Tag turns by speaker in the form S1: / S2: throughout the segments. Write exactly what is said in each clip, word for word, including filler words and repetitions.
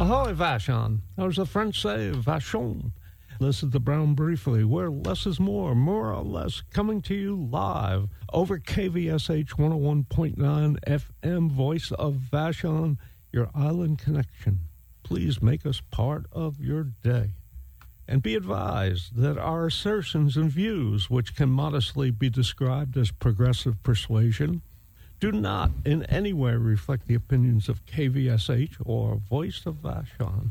S1: Ahoy, Vashon. As the French say, Vachon. This is the Brown Briefly, where less is more, more or less, coming to you live over K V S H one oh one point nine F M, Voice of Vashon, your island connection. Please make us part of your day. And be advised that our assertions and views, which can modestly be described as progressive persuasion, do not in any way reflect the opinions of K V S H or Voice of Vashon.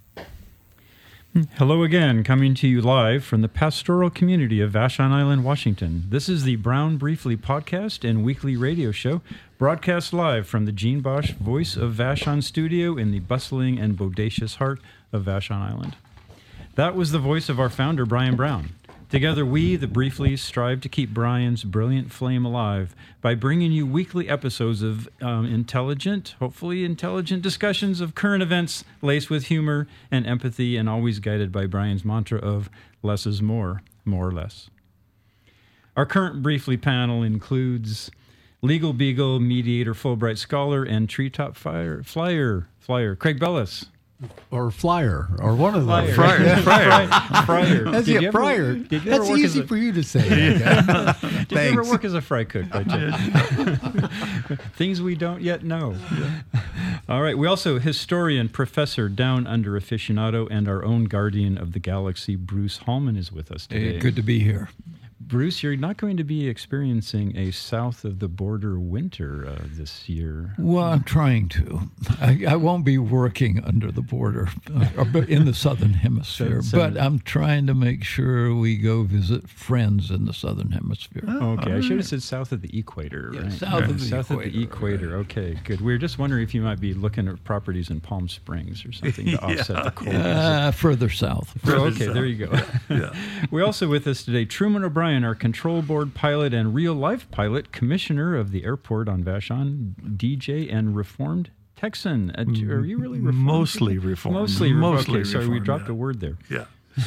S2: Hello again, coming to you live from the pastoral community of Vashon Island, Washington. This is the Brown Briefly podcast and weekly radio show, broadcast live from the Gene Bosch Voice of Vashon studio in the bustling and bodacious heart of Vashon Island. That was the voice of our founder, Brian Brown. Together, we, the Briefly, strive to keep Brian's brilliant flame alive by bringing you weekly episodes of um, intelligent, hopefully intelligent discussions of current events laced with humor and empathy and always guided by Brian's mantra of less is more, more or less. Our current Briefly panel includes Legal Beagle, Mediator, Fulbright Scholar, and Treetop Flyer, Flyer, Flyer, Craig Bellis.
S3: Or flyer, or one of
S2: Flyer.
S3: those.
S2: Fryer. Yeah. Fryer. Fryer.
S3: That's
S2: Did
S3: it,
S2: you ever-
S3: fryer.
S2: did you ever
S3: That's
S2: work as
S3: easy
S2: a-
S3: for you to say. Yeah.
S2: Did you ever work as a fry cook by chance? Things we don't yet know. All right. We also, historian, professor, down under aficionado, and our own guardian of the galaxy, Bruce Hallman, is with us today.
S3: Hey, good to be here.
S2: Bruce, you're not going to be experiencing a south of the border winter uh, this year.
S3: Well, I'm trying to. I, I won't be working under the border uh, or in the southern hemisphere,
S2: So- so-
S3: but I'm trying to make sure we go visit friends in the southern hemisphere.
S2: Okay, I should have said south of the equator,
S3: Yeah,
S2: right?
S3: south of the
S2: south
S3: equator,
S2: of the equator. Okay, good. We were just wondering if you might be looking at properties in Palm Springs or something to offset the cold.
S3: Uh, further south.
S2: Oh, okay, there you go. Yeah. We also with us today, Truman O'Brien, our control board pilot and real-life pilot, commissioner of the airport on Vashon, D J and Reformed Texan. Uh, are you really Reformed?
S4: Mostly Reformed.
S2: Mostly,
S4: Mostly
S2: okay, sorry, we
S4: Reformed,
S2: dropped
S4: yeah.
S2: a word there.
S4: Yeah.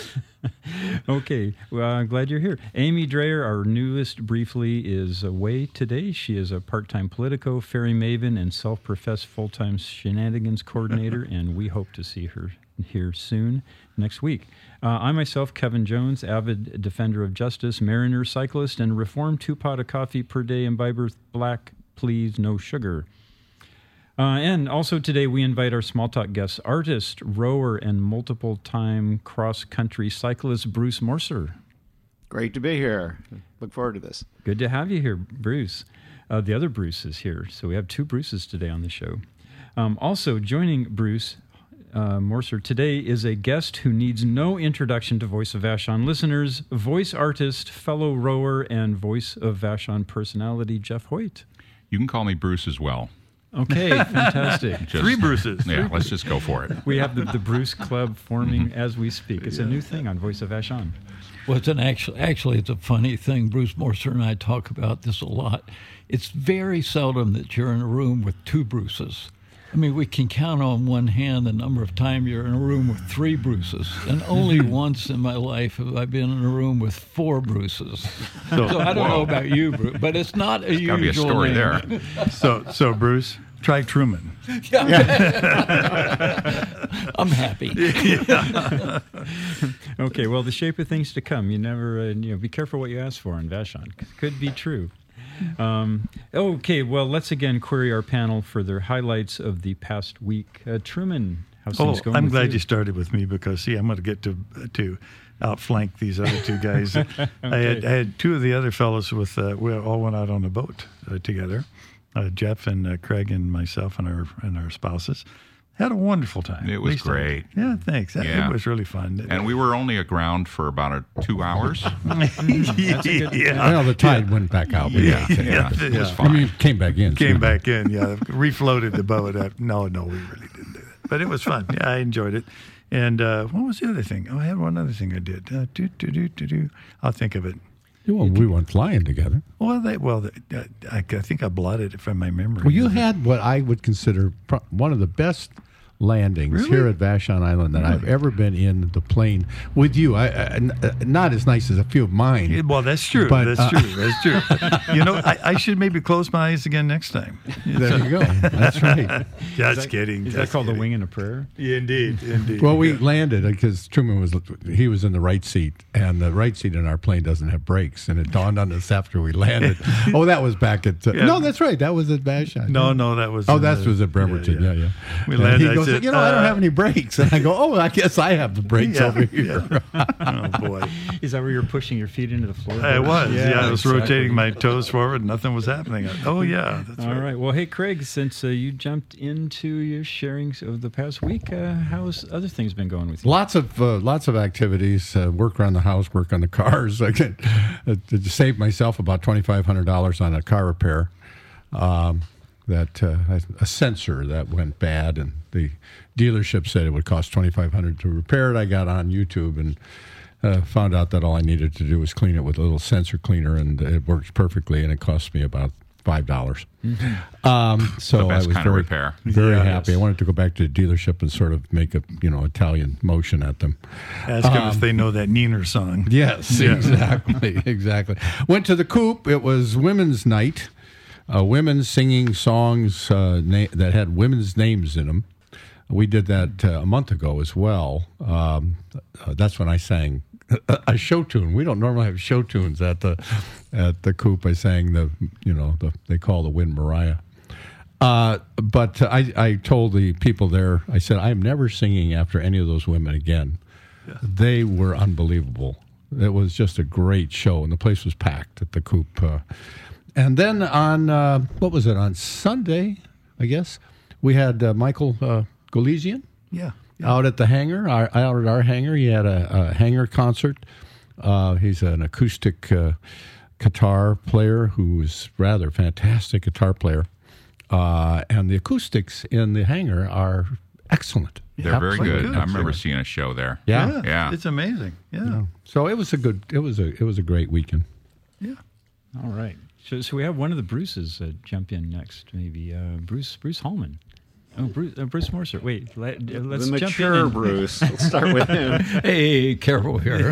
S2: Okay, well, I'm glad you're here. Amy Dreyer, our newest Briefly, is away today. She is a part-time Politico, fairy maven, and self-professed full-time shenanigans coordinator, and we hope to see her here soon next week. Uh, I myself, Kevin Jones, avid defender of justice, mariner, cyclist, and reformed two-pot of coffee per day imbiber, black, please, no sugar. Uh, and also today we invite our small talk guest, artist, rower, and multiple-time cross-country cyclist Bruce Morser.
S5: Great to be here. Look forward to this.
S2: Good to have you here, Bruce. Uh, the other Bruce is here, so we have two Bruces today on the show. Um, also joining Bruce uh, Morser today is a guest who needs no introduction to Voice of Vashon listeners, voice artist, fellow rower, and Voice of Vashon personality, Jeff Hoyt.
S6: You can call me Bruce as well.
S2: Okay, fantastic.
S6: Just-
S4: Three Bruces.
S6: Yeah, let's just go for it.
S2: We have the, the Bruce Club forming as we speak. It's a new thing on Voice of Vashon.
S3: Well, it's an actually, actually, it's a funny thing. Bruce Morser and I talk about this a lot. It's very seldom that you're in a room with two Bruces. I mean, we can count on one hand the number of times you're in a room with three Bruces. And only once in my life have I been in a room with four Bruces. So, so I don't know about you, Bruce, but it's not a
S6: There's
S3: usual
S6: got to be a story
S3: name.
S6: there.
S4: So, so Bruce, try Truman.
S3: I'm happy.
S2: Okay, well, the shape of things to come. You never, uh, you know, be careful what you ask for in Vashon. Could be true. Um, okay, well, let's again query our panel for their highlights of the past week. Uh, Truman, how's
S4: Oh,
S2: things going
S4: I'm
S2: with
S4: glad
S2: you?
S4: you started with me because, see, I'm going to get to to outflank these other two guys. I, had, I had two of the other fellows with, uh, we all went out on a boat uh, together, uh, Jeff and uh, Craig and myself and our and our spouses. Had a wonderful time.
S6: It
S4: At
S6: was
S4: least I-
S6: great.
S4: Yeah, thanks. That-
S6: Yeah.
S4: It was really fun.
S6: And we were only aground for about a, two hours.
S4: yeah.
S7: Well, the tide went back out. but
S6: Yeah,
S7: yeah.
S6: yeah, it was
S4: Yeah.
S7: I
S6: fun.
S7: mean, it came back in.
S4: Came
S7: so-
S4: back in, yeah. Refloated the boat. Uh, no, no, we really didn't do that. But it was fun. Yeah, I enjoyed it. And uh, what was the other thing? Oh, I had one other thing I did. Uh, do, do, do, do, do. I'll think of it.
S7: Well, we went flying together.
S4: Well, they, well, they, uh, I, I think I blotted it from my memory.
S7: Well, you had what I would consider pro- one of the best landings
S4: Really?
S7: here at Vashon Island that I've ever been in the plane with you. I, I, n- uh, not as nice as a few of mine.
S4: Yeah, well, that's true.
S7: But,
S4: that's
S7: uh,
S4: true. That's true. You know, I, I should maybe close my eyes again next time.
S7: There you go. That's right.
S4: Just kidding.
S2: Is
S4: just
S2: that called the
S4: kidding.
S2: wing and a prayer?
S4: Yeah, indeed, indeed.
S7: Well, we
S4: Yeah.
S7: landed because Truman was he was in the right seat, and the right seat in our plane doesn't have brakes. And it dawned on us after we landed. Oh, that was back at uh,
S4: Yeah.
S7: no, that's right. That was at Vashon.
S4: No, no, that was.
S7: Oh,
S4: in
S7: that
S4: the-
S7: was at Bremerton. Yeah, yeah.
S4: We
S7: And
S4: landed.
S7: he
S4: I
S7: goes,
S4: said,
S7: you know, I don't
S4: uh,
S7: have any brakes, and I go, oh, I guess I have the brakes
S4: Yeah,
S7: over here.
S4: Oh boy,
S2: Is that where you're pushing your feet into the floor?
S4: I was. Yeah, I was
S2: exactly.
S4: rotating my toes forward. And nothing was happening. Oh yeah, that's
S2: All
S4: right.
S2: right. Well, hey, Craig, since uh, you jumped into your sharings of the past week, uh, how's other things been going with you?
S7: Lots of uh, lots of activities. Uh, work around the house, work on the cars. I could uh, to save myself about twenty five hundred dollars on a car repair. Um, that uh, a sensor that went bad, and the dealership said it would cost twenty five hundred to repair it. I got on YouTube and uh, found out that all I needed to do was clean it with a little sensor cleaner, and it works perfectly. And it cost me about five dollars. Mm-hmm. Um, so
S6: The best
S7: I was
S6: kind of
S7: very,
S6: repair.
S7: very
S4: Yeah,
S7: happy.
S4: yes.
S7: I wanted to go back to the dealership and sort of make a you know Italian motion at them.
S4: Ask them if they know that Neener song.
S7: Yes, exactly, exactly. Went to the Coop. It was Women's Night. Uh, women singing songs uh, na- that had women's names in them. We did that uh, a month ago as well. Um, uh, that's when I sang a, a show tune. We don't normally have show tunes at the at the Coop. I sang the you know the they call the Win Mariah. Uh, but I, I told the people there, I said, I am never singing after any of those women again. They were unbelievable. It was just a great show, and the place was packed at the Coop. Uh, and then on, uh, what was it, on Sunday, I guess, we had uh, Michael uh, Golesian
S4: Yeah.
S7: out at the hangar, our, out at our hangar. He had a, a hangar concert. Uh, he's an acoustic uh, guitar player who's rather fantastic guitar player. Uh, and the acoustics in the hangar are excellent.
S6: They're very
S7: Absolutely
S6: good. I remember
S7: excellent.
S6: seeing a show there.
S7: Yeah.
S6: Yeah.
S4: It's amazing. Yeah.
S7: So it was a good. It was a. It was a great weekend.
S4: Yeah.
S2: All right. So, so we have one of the Bruces uh, jump in next, maybe uh, Bruce Bruce Hallman. Oh, Bruce uh, Bruce Morser. Wait, let, uh, let's
S5: the
S2: jump
S5: mature
S2: in. and-
S5: Bruce. Let's start with him.
S3: Hey, careful here.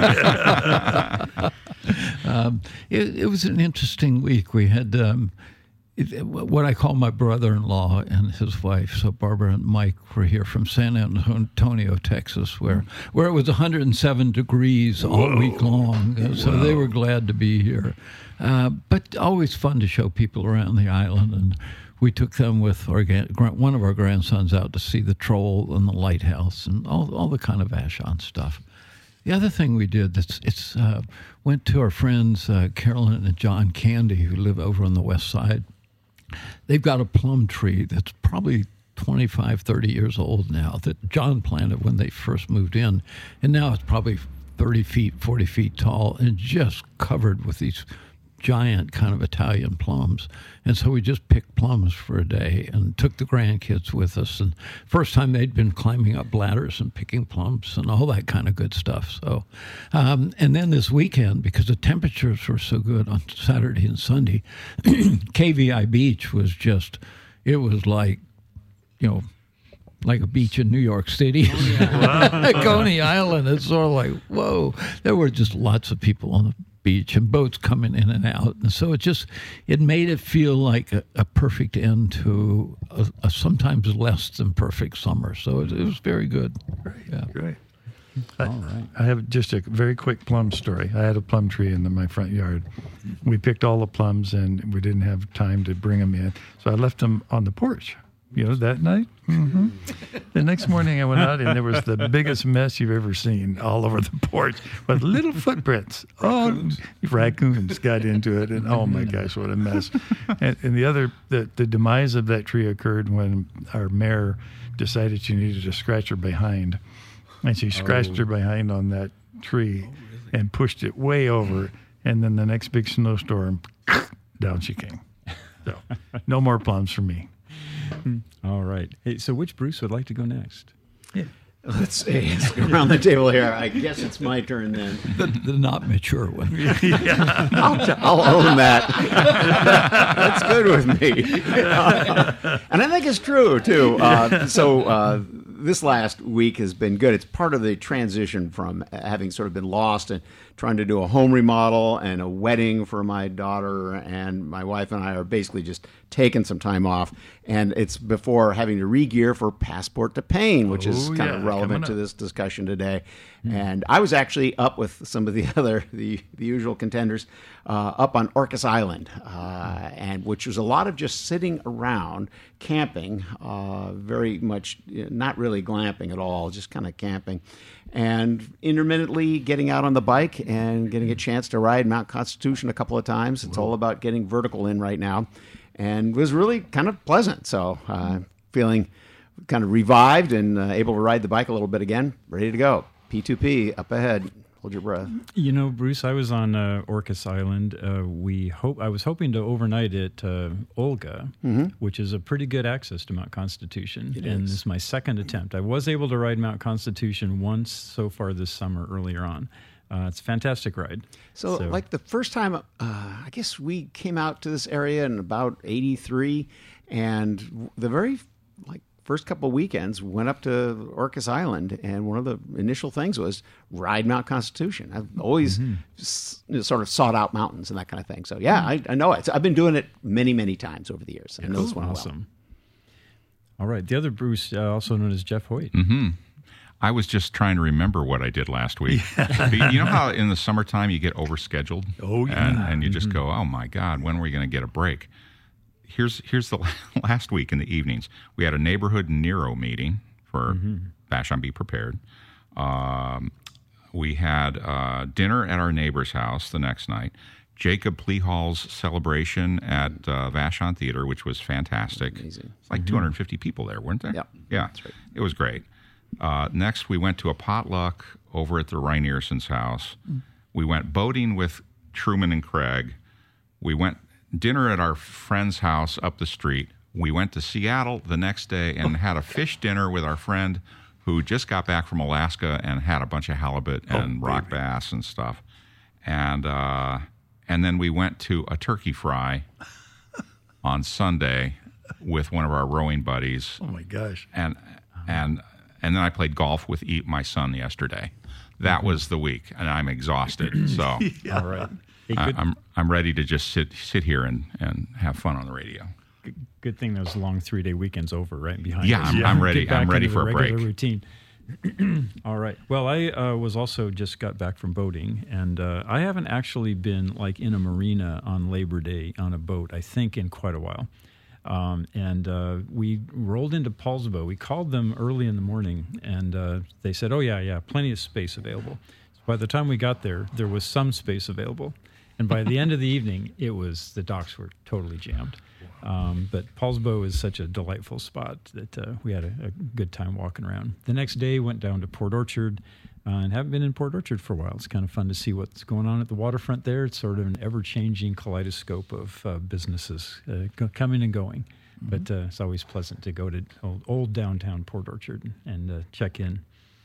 S3: um, it, it was an interesting week. We had um, it, what I call my brother-in-law and his wife. So Barbara and Mike were here from San Antonio, Texas, where where it was one hundred seven degrees all week long. Uh, So they were glad to be here. Uh, but always fun to show people around the island, and we took them with our, one of our grandsons out to see the troll and the lighthouse and all all the kind of Vashon stuff. The other thing we did, it's, it's uh, went to our friends uh, Carolyn and John Candy, who live over on the west side. They've got a plum tree that's probably twenty-five, thirty years old now that John planted when they first moved in. And now it's probably thirty feet, forty feet tall and just covered with these giant kind of Italian plums. And so we just picked plums for a day and took the grandkids with us. And first time they'd been climbing up ladders and picking plums and all that kind of good stuff. So, um, and then this weekend, because the temperatures were so good on Saturday and Sunday, K V I Beach was just, it was like, you know, like a beach in New York City. Coney Island. It's sort of like, whoa. There were just lots of people on the beach and boats coming in and out. And so it just, it made it feel like a, a perfect end to a, a sometimes less than perfect summer. So it, it was very good. Yeah.
S4: Great. I, I have just a very quick plum story. I had a plum tree in the, my front yard. We picked all the plums, and we didn't have time to bring them in. So I left them on the porch, you know, that night. Mm-hmm. The next morning I went out, and there was the biggest mess you've ever seen all over the porch with little footprints. Oh, raccoons got into it, and oh my gosh, what a mess. And, and the other, the, the demise of that tree occurred when our mayor decided she needed to scratch her behind. And she scratched her behind on that tree and pushed it way over. And then the next big snowstorm, down she came. So no more plums for me.
S2: All right. Hey, so which Bruce would like to go next?
S4: Yeah.
S5: Let's see. Let's go around the table here. I guess it's my turn then.
S3: The, the not mature one.
S5: I'll, t- I'll own that. That's good with me. Uh, and I think it's true, too. Uh, so uh, this last week has been good. It's part of the transition from having sort of been lost and trying to do a home remodel and a wedding for my daughter, and my wife and I are basically just taking some time off. And it's before having to re-gear for Passport to Pain, which is
S4: Oh,
S5: kind
S4: yeah,
S5: of relevant to
S4: coming up.
S5: this discussion today. And I was actually up with some of the other, the, the usual contenders, uh, up on Orcas Island, uh, and which was a lot of just sitting around camping, uh, very much not really glamping at all, just kind of camping, and intermittently getting out on the bike and getting a chance to ride Mount Constitution a couple of times. It's all about getting vertical in right now, and it was really kind of pleasant. So uh, feeling kind of revived and uh, able to ride the bike a little bit again, ready to go. P two P up ahead. Hold your breath.
S2: You know, Bruce, I was on uh, Orcas Island. Uh, we hope I was hoping to overnight at uh, Olga, which is a pretty good access to Mount Constitution.
S5: It
S2: and
S5: is.
S2: this is my second attempt. I was able to ride Mount Constitution once so far this summer earlier on. Uh, it's a fantastic ride.
S5: So, like the first time, uh, I guess we came out to this area in about eighty-three, and the very like first couple of weekends went up to Orcas Island, and one of the initial things was ride Mount Constitution. I've always s- sort of sought out mountains and that kind of thing. So yeah, I, I know it. I've been doing it many, many times over the years. I know this one well.
S2: Awesome. All right. The other Bruce, uh, also known as Jeff Hoyt.
S6: I was just trying to remember what I did last week. But you know how in the summertime you get overscheduled?
S4: Oh, yeah.
S6: And, and you just go, oh, my God, when are we going to get a break? Here's here's the last week in the evenings. We had a neighborhood Nero meeting for Vashon Be Prepared. Um, we had uh, dinner at our neighbor's house the next night. Jacob Plehall's celebration at uh, Vashon Theater, which was fantastic.
S5: Amazing.
S6: It's like two hundred fifty people there, weren't there?
S5: Yep.
S6: Yeah,
S5: That's right.
S6: It was great. Uh, next, we went to a potluck over at the Reinierson's house. We went boating with Truman and Craig. We went dinner at our friend's house up the street. We went to Seattle the next day and had a fish dinner with our friend who just got back from Alaska and had a bunch of halibut and rock bass and stuff. And uh, and then we went to a turkey fry on Sunday with one of our rowing buddies.
S4: Oh my gosh.
S6: And and and then I played golf with e- my son yesterday. That was the week, and I'm exhausted. So
S2: All right. Hey,
S6: I,
S2: good,
S6: I'm I'm ready to just sit sit here and, and have fun on the radio.
S2: good, good thing those long three day weekends over right behind
S6: Yeah,
S2: us.
S6: I'm, I'm ready.
S2: Get back
S6: I'm ready
S2: into
S6: for
S2: the
S6: a
S2: regular
S6: break.
S2: routine. All right. Well, I uh, was also just got back from boating, and uh, I haven't actually been like in a marina on Labor Day on a boat, I think, in quite a while. Um, and uh, we rolled into Paulsbo. We called them early in the morning, and uh, they said, oh, yeah, yeah, plenty of space available. So by the time we got there, there was some space available. And by the end of the evening, it was the docks were totally jammed. Um, but Paulsbo is such a delightful spot that uh, we had a, a good time walking around. The next day, went down to Port Orchard, uh, and haven't been in Port Orchard for a while. It's kind of fun to see what's going on at the waterfront there. It's sort of an ever-changing kaleidoscope of uh, businesses uh, go- coming and going. Mm-hmm. But uh, it's always pleasant to go to old, old downtown Port Orchard and uh, check in.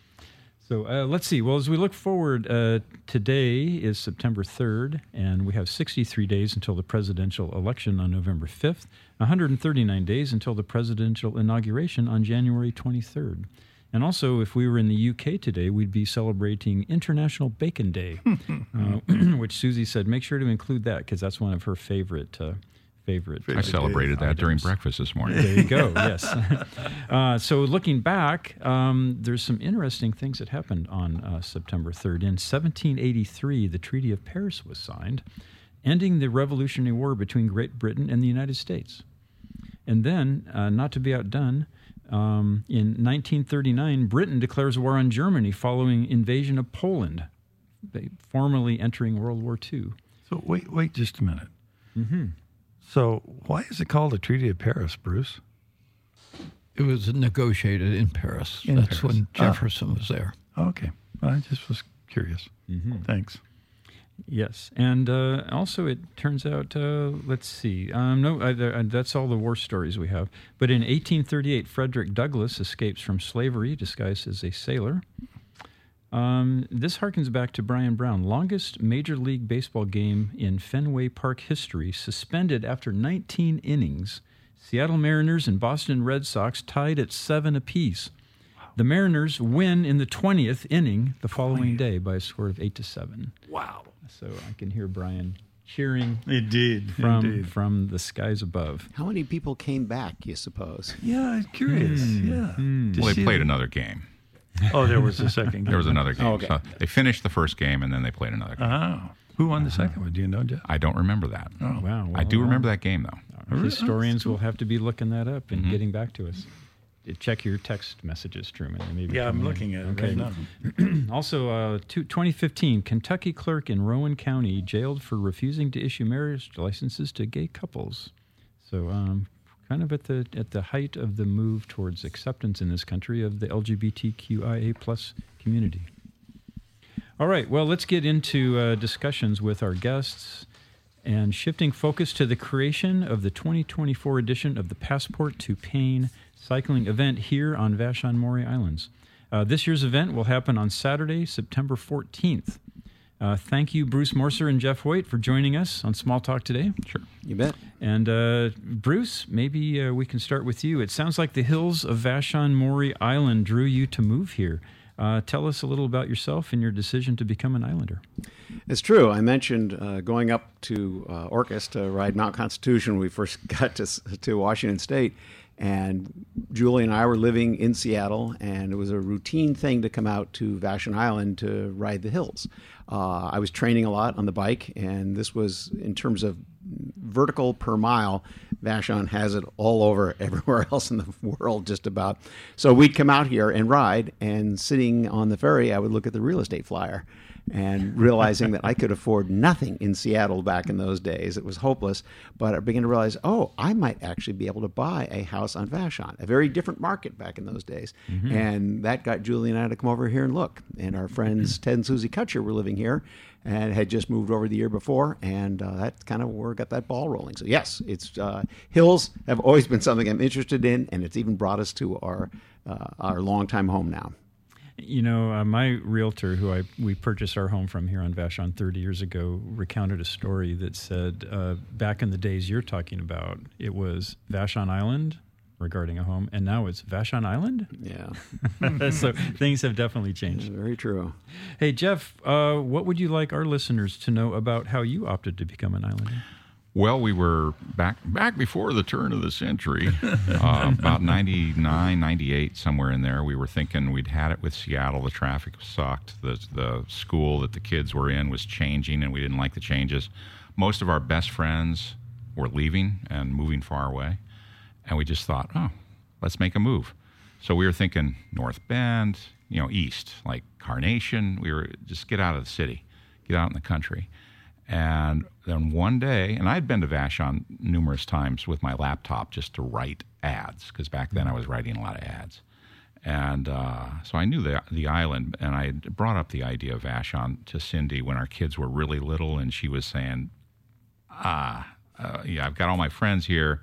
S2: So uh, let's see. Well, as we look forward, uh, today is September third, and we have sixty-three days until the presidential election on November fifth, one hundred thirty-nine days until the presidential inauguration on January twenty-third. And also, if we were in the U K today, we'd be celebrating International Bacon Day, uh, which Susie said, make sure to include that because that's one of her favorite uh, favorite.
S6: I celebrated that
S2: items.
S6: during breakfast this morning.
S2: There you go. Yes. uh, so looking back, um, there's some interesting things that happened on uh, September third. In seventeen eighty-three, the Treaty of Paris was signed, ending the Revolutionary War between Great Britain and the United States. And then, uh, not to be outdone, um, in nineteen thirty-nine, Britain declares war on Germany following invasion of Poland, they formally entering World War Two.
S4: So wait, wait just a minute. Mm-hmm. So why is it called the Treaty of Paris, Bruce?
S3: It was negotiated in Paris.
S4: In
S3: That's
S4: Paris.
S3: when Jefferson was there.
S4: Okay. Well, I just was curious. Thanks.
S2: Yes, and uh, also it turns out, uh, let's see, um, no, uh, uh, that's all the war stories we have. But in eighteen thirty-eight, Frederick Douglass escapes from slavery disguised as a sailor. Um, this harkens back to Brian Brown, longest Major League Baseball game in Fenway Park history, suspended after nineteen innings. Seattle Mariners and Boston Red Sox tied at seven apiece. The Mariners win in the twentieth inning the following day by a score of eight to seven.
S4: Wow.
S2: So I can hear Brian cheering
S4: Indeed.
S2: from
S4: Indeed.
S2: from the skies above.
S5: How many people came back, you suppose?
S4: Yeah, I'm curious. Yeah. To
S6: Well, they
S4: see
S6: played
S4: the-
S6: another game.
S4: Oh, there was a second game.
S6: There was another game.
S5: Oh, okay.
S6: So they finished the first game, and then they played another game.
S4: Oh. Who won the second one? Do you know, Jeff?
S6: I don't remember that.
S4: Oh.
S2: Wow.
S6: I do remember that game, though.
S2: Our historians will have to be looking that up and getting back to us. Check your text messages, Truman. They may be
S4: Yeah, I'm
S2: coming
S4: looking
S2: in.
S4: at it
S2: Okay.
S4: right now.
S2: Also, uh, two, twenty fifteen, Kentucky clerk in Rowan County jailed for refusing to issue marriage licenses to gay couples. So, um, kind of at the at the height of the move towards acceptance in this country of the L G B T Q I A plus community. All right, well, let's get into uh, discussions with our guests and shifting focus to the creation of the twenty twenty-four edition of the Passport to Pain cycling event here on Vashon Maury Islands. Uh, this year's event will happen on Saturday, September fourteenth. Uh, thank you, Bruce Morser and Jeff Hoyt, for joining us on Small Talk today.
S6: Sure.
S5: You bet.
S2: And uh, Bruce, maybe uh, we can start with you. It sounds like the hills of Vashon Maury Island drew you to move here. Uh, tell us a little about yourself and your decision to become an islander.
S5: It's true. I mentioned uh, going up to uh, Orcas to ride Mount Constitution when we first got to, to Washington State. And Julie and I were living in Seattle, and it was a routine thing to come out to Vashon Island to ride the hills. Uh, I was training a lot on the bike, and this was, in terms of vertical per mile, Vashon has it all over everywhere else in the world, just about. So we'd come out here and ride, and sitting on the ferry, I would look at the real estate flyer, and realizing that I could afford nothing in Seattle back in those days. It was hopeless. But I began to realize, oh, I might actually be able to buy a house on Vashon, a very different market back in those days. Mm-hmm. And that got Julie and I to come over here and look. And our friends Ted and Susie Kutcher were living here and had just moved over the year before. And uh, that's kind of where got that ball rolling. So yes, it's uh, hills have always been something I'm interested in, and it's even brought us to our, uh, our longtime home now.
S2: You know, uh, my realtor, who I we purchased our home from here on Vashon thirty years ago, recounted a story that said uh, back in the days you're talking about, it was Vashon Island regarding a home, and now it's Vashon Island?
S5: Yeah.
S2: So things have definitely changed.
S5: Very true.
S2: Hey, Jeff, uh, what would you like our listeners to know about how you opted to become an islander?
S6: Well, we were back back before the turn of the century, uh, about ninety-nine, ninety-eight, somewhere in there. We were thinking we'd had it with Seattle. The traffic sucked. The, the school that the kids were in was changing, and we didn't like the changes. Most of our best friends were leaving and moving far away, and we just thought, oh, let's make a move. So we were thinking North Bend, you know, east, like Carnation. We were just get out of the city, get out in the country. And then one day, and I'd been to Vashon numerous times with my laptop just to write ads, because back then I was writing a lot of ads. And uh, so I knew the, the island, and I brought up the idea of Vashon to Cindy when our kids were really little, and she was saying, ah, uh, yeah, I've got all my friends here.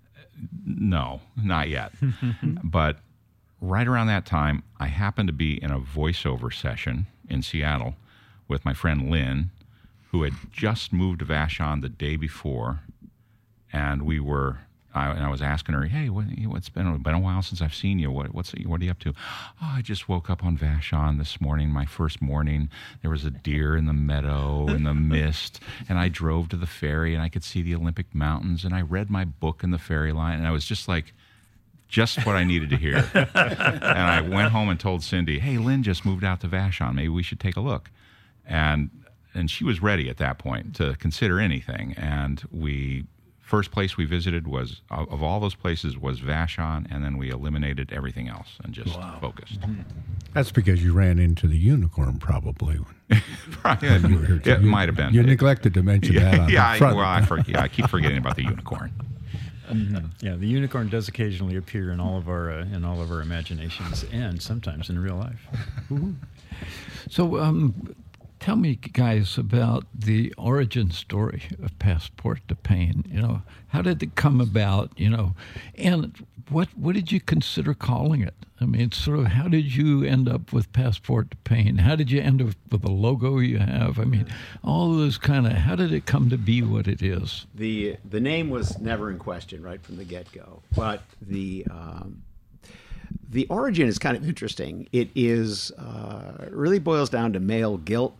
S6: No, not yet. But right around that time, I happened to be in a voiceover session in Seattle with my friend Lynn, who had just moved to Vashon the day before, and we were. I, and I was asking her, "Hey, what, what's been? It's been a while since I've seen you. What, what's what are you up to?" "Oh, I just woke up on Vashon this morning. My first morning. There was a deer in the meadow in the mist, and I drove to the ferry, and I could see the Olympic Mountains, and I read my book in the ferry line, and I was just like." Just what I needed to hear. And I went home and told Cindy, "Hey, Lynn just moved out to Vashon. Maybe we should take a look." And and she was ready at that point to consider anything. And we first place we visited was of, of all those places was Vashon, and then we eliminated everything else and just wow. focused.
S7: That's because you ran into the unicorn, probably.
S6: Probably, it it might have been.
S7: You neglected to mention
S6: yeah,
S7: that on
S6: yeah,
S7: the front.
S6: I, well, I, forget, I keep forgetting about the unicorn.
S2: Mm-hmm. Yeah, the unicorn does occasionally appear in all of our uh, in all of our imaginations, and sometimes in real life.
S3: So, um, Tell me, guys, about the origin story of Passport to Pain. You know, how did it come about? You know, and what what did you consider calling it? I mean, sort of, how did you end up with Passport to Pain? How did you end up with the logo you have? I mean, all those kind of, how did it come to be what it is?
S5: The the name was never in question right from the get-go, but the um, the origin is kind of interesting. It is uh, really boils down to male guilt.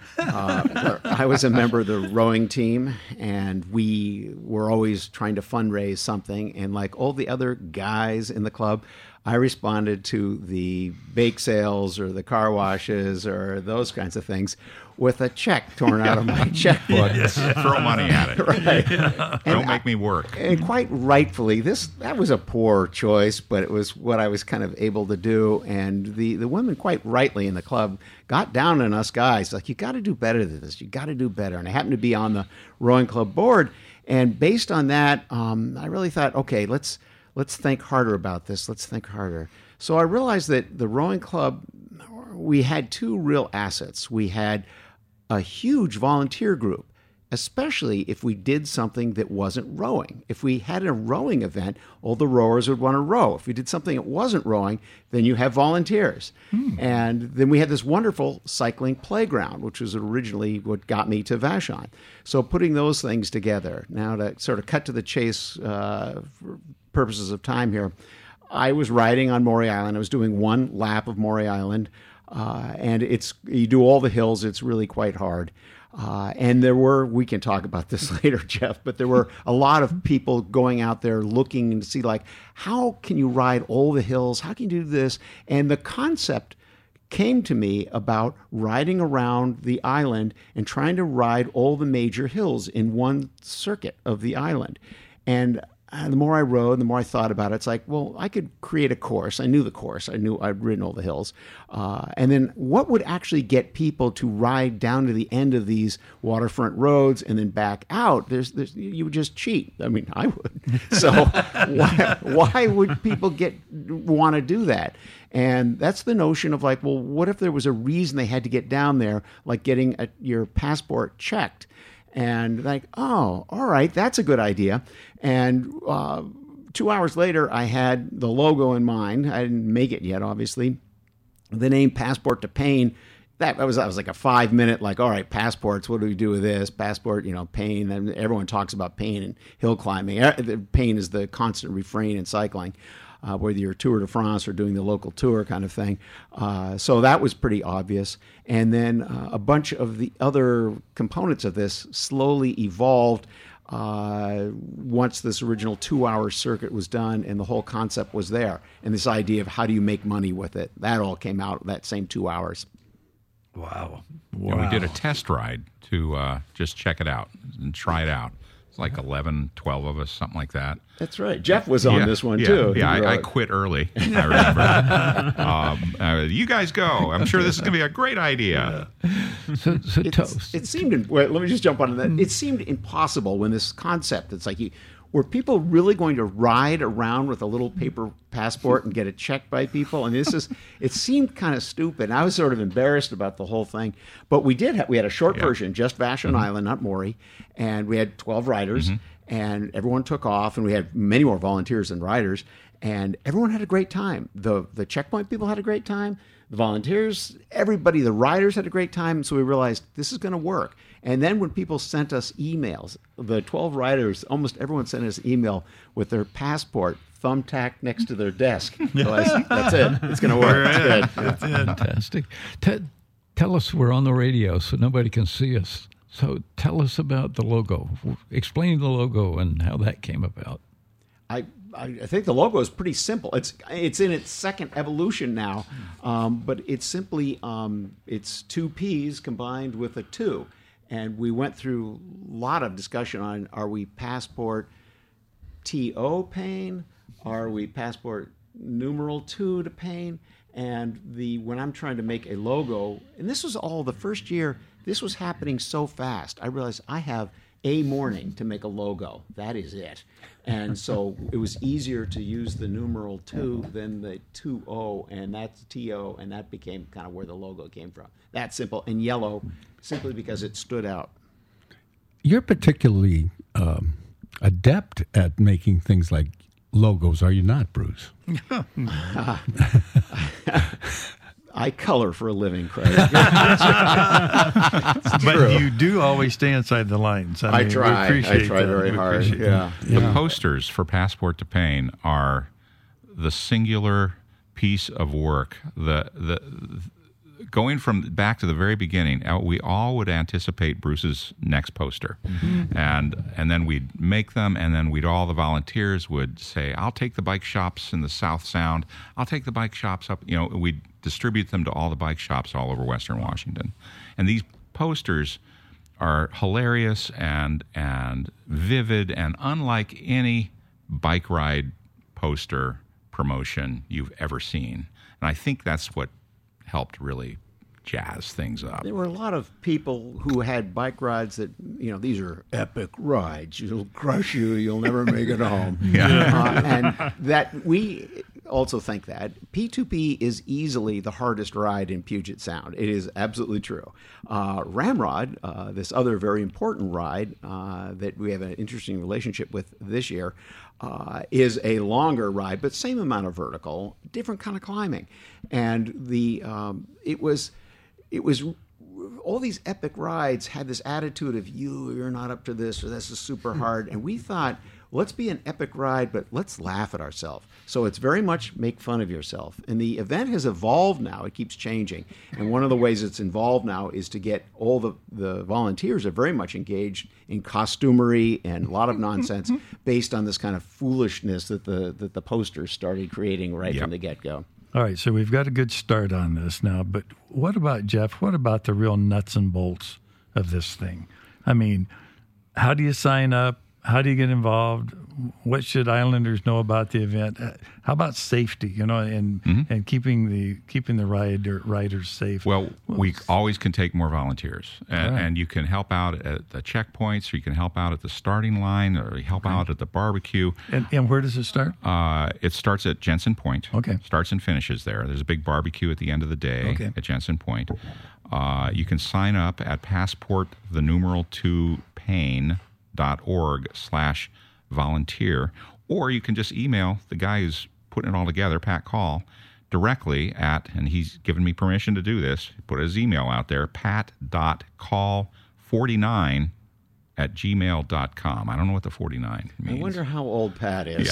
S5: Uh, I was a member of the rowing team, and we were always trying to fundraise something. And like all the other guys in the club, I responded to the bake sales or the car washes or those kinds of things with a check torn out of my checkbook.
S6: Throw money at it.
S5: Right.
S6: Don't
S5: And
S6: make me work.
S5: And quite rightfully, this that was a poor choice, but it was what I was kind of able to do. And the, the women, quite rightly in the club, got down on us guys. Like, you got to do better than this. You got to do better. And I happened to be on the rowing club board. And based on that, um, I really thought, okay, let's let's think harder about this. Let's think harder. So I realized that the rowing club, we had two real assets. We had a huge volunteer group, especially if we did something that wasn't rowing. If we had a rowing event, all the rowers would want to row. If we did something that wasn't rowing, then you have volunteers. Hmm. And then we had this wonderful cycling playground, which was originally what got me to Vashon. So putting those things together, now to sort of cut to the chase uh, for purposes of time here, I was riding on Maury Island. I was doing one lap of Maury Island. Uh, and it's you do all the hills. It's really quite hard. Uh, and there were, we can talk about this later, Jeff, but there were a lot of people going out there looking to see, like, how can you ride all the hills? How can you do this? And the concept came to me about riding around the island and trying to ride all the major hills in one circuit of the island. And And the more I rode, the more I thought about it. It's like, well, I could create a course. I knew the course. I knew I'd ridden all the hills. Uh, and then what would actually get people to ride down to the end of these waterfront roads and then back out? There's, there's you would just cheat. I mean, I would. So why, why would people get want to do that? And that's the notion of, like, well, what if there was a reason they had to get down there, like getting a, your passport checked? And like, oh, all right, that's a good idea. And uh, two hours later, I had the logo in mind. I didn't make it yet, obviously. The name Passport to Pain, that, that was that was like a five minute, like, all right, passports, what do we do with this? Passport, you know, pain. And everyone talks about pain and hill climbing. Pain is the constant refrain in cycling. Uh, whether you're Tour de France or doing the local tour kind of thing. Uh, so that was pretty obvious. And then uh, a bunch of the other components of this slowly evolved uh, once this original two-hour circuit was done and the whole concept was there. And this idea of how do you make money with it, that all came out that same two hours.
S4: Wow.
S6: Yeah, we did a test ride to uh, just check it out and try it out. It's like eleven, twelve of us, something like that.
S5: That's right. Jeff was on
S6: yeah,
S5: this one,
S6: yeah,
S5: too.
S6: Yeah, I, I quit early, I remember. um, uh, you guys go. I'm sure this is going to be a great idea.
S3: So, so
S5: It's, it seemed, well, let me just jump on that. It seemed impossible when this concept, it's like, you, were people really going to ride around with a little paper passport and get it checked by people? And this is, it seemed kind of stupid. And I was sort of embarrassed about the whole thing. But we did have, we had a short
S6: yeah.
S5: version, just Vashon mm-hmm. Island, not Maury. And we had twelve riders. Mm-hmm. And everyone took off, and we had many more volunteers than riders, and everyone had a great time. The the checkpoint people had a great time. The volunteers, everybody, the riders had a great time. So we realized this is going to work. And then when people sent us emails, the twelve riders, almost everyone sent us email with their passport thumbtacked next to their desk. So I said, that's it. It's going to work. It's good.
S3: That's fantastic. T- tell us, we're on the radio, so nobody can see us. So tell us about the logo. Explain the logo and how that came about.
S5: I, I think the logo is pretty simple. It's it's in its second evolution now, um, but it's simply um, it's two P's combined with a two, and we went through a lot of discussion on, are we passport T O pain, are we passport numeral two to pain, and the when I'm trying to make a logo, and this was all the first year. This was happening so fast. I realized I have a morning to make a logo. That is it. And so it was easier to use the numeral two than the two O, and that's T O, and that became kind of where the logo came from. That simple. And yellow, simply because it stood out.
S7: You're particularly um, adept at making things like logos, are you not, Bruce?
S5: I color for a living, Craig.
S4: But you do always stay inside the lines. I,
S5: I
S4: mean,
S5: try.
S4: We appreciate
S5: I try
S4: that.
S5: very
S4: We
S5: hard.
S4: appreciate
S5: Yeah.
S4: that.
S6: The posters for Passport to Pain are the singular piece of work. The the going from back to the very beginning, uh, we all would anticipate Bruce's next poster, mm-hmm. and and then we'd make them, and then we'd all the volunteers would say, "I'll take the bike shops in the South Sound. I'll take the bike shops up." You know, we'd distribute them to all the bike shops all over Western Washington, and these posters are hilarious and and vivid and unlike any bike ride poster promotion you've ever seen. And I think that's what helped really jazz things up.
S5: There were a lot of people who had bike rides that, you know, these are epic rides. It'll crush you. You'll never make it home.
S6: Yeah.
S5: Uh, and that we also think that P two P is easily the hardest ride in Puget Sound. It is absolutely true. Uh, Ramrod, uh, this other very important ride uh, that we have an interesting relationship with this year, uh, is a longer ride, but same amount of vertical, different kind of climbing. And the um, it was it was all these epic rides had this attitude of you, you're not up to this, or this is super hard. And we thought, let's be an epic ride, but let's laugh at ourselves. So it's very much make fun of yourself. And the event has evolved now. It keeps changing. And one of the ways it's involved now is to get all the, the volunteers are very much engaged in costumery and a lot of nonsense based on this kind of foolishness that the, that the posters started creating right
S6: Yep.
S5: from the get-go.
S4: All right, so we've got a good start on this now, but what about, Jeff, what about the real nuts and bolts of this thing? I mean, how do you sign up? How do you get involved? What should Islanders know about the event? Uh, How about safety, you know, and
S6: Mm-hmm.
S4: and keeping the keeping the rider, riders safe?
S6: Well, we always can take more volunteers, and,
S4: Right.
S6: and you can help out at the checkpoints, or you can help out at the starting line, or you help out at the barbecue.
S4: And, and where does it start?
S6: Uh, it starts at Jensen Point.
S4: Okay.
S6: Starts and finishes there. There's a big barbecue at the end of the day
S4: Okay.
S6: at Jensen Point. Uh, you can sign up at passport the numeral two pain dot org slash volunteer, or you can just email the guy who's putting it all together, Pat Call, directly at, and he's given me permission to do this, put his email out there, pat dot call forty-nine at gmail dot com. I don't know what the forty-nine means.
S5: I wonder how old Pat is.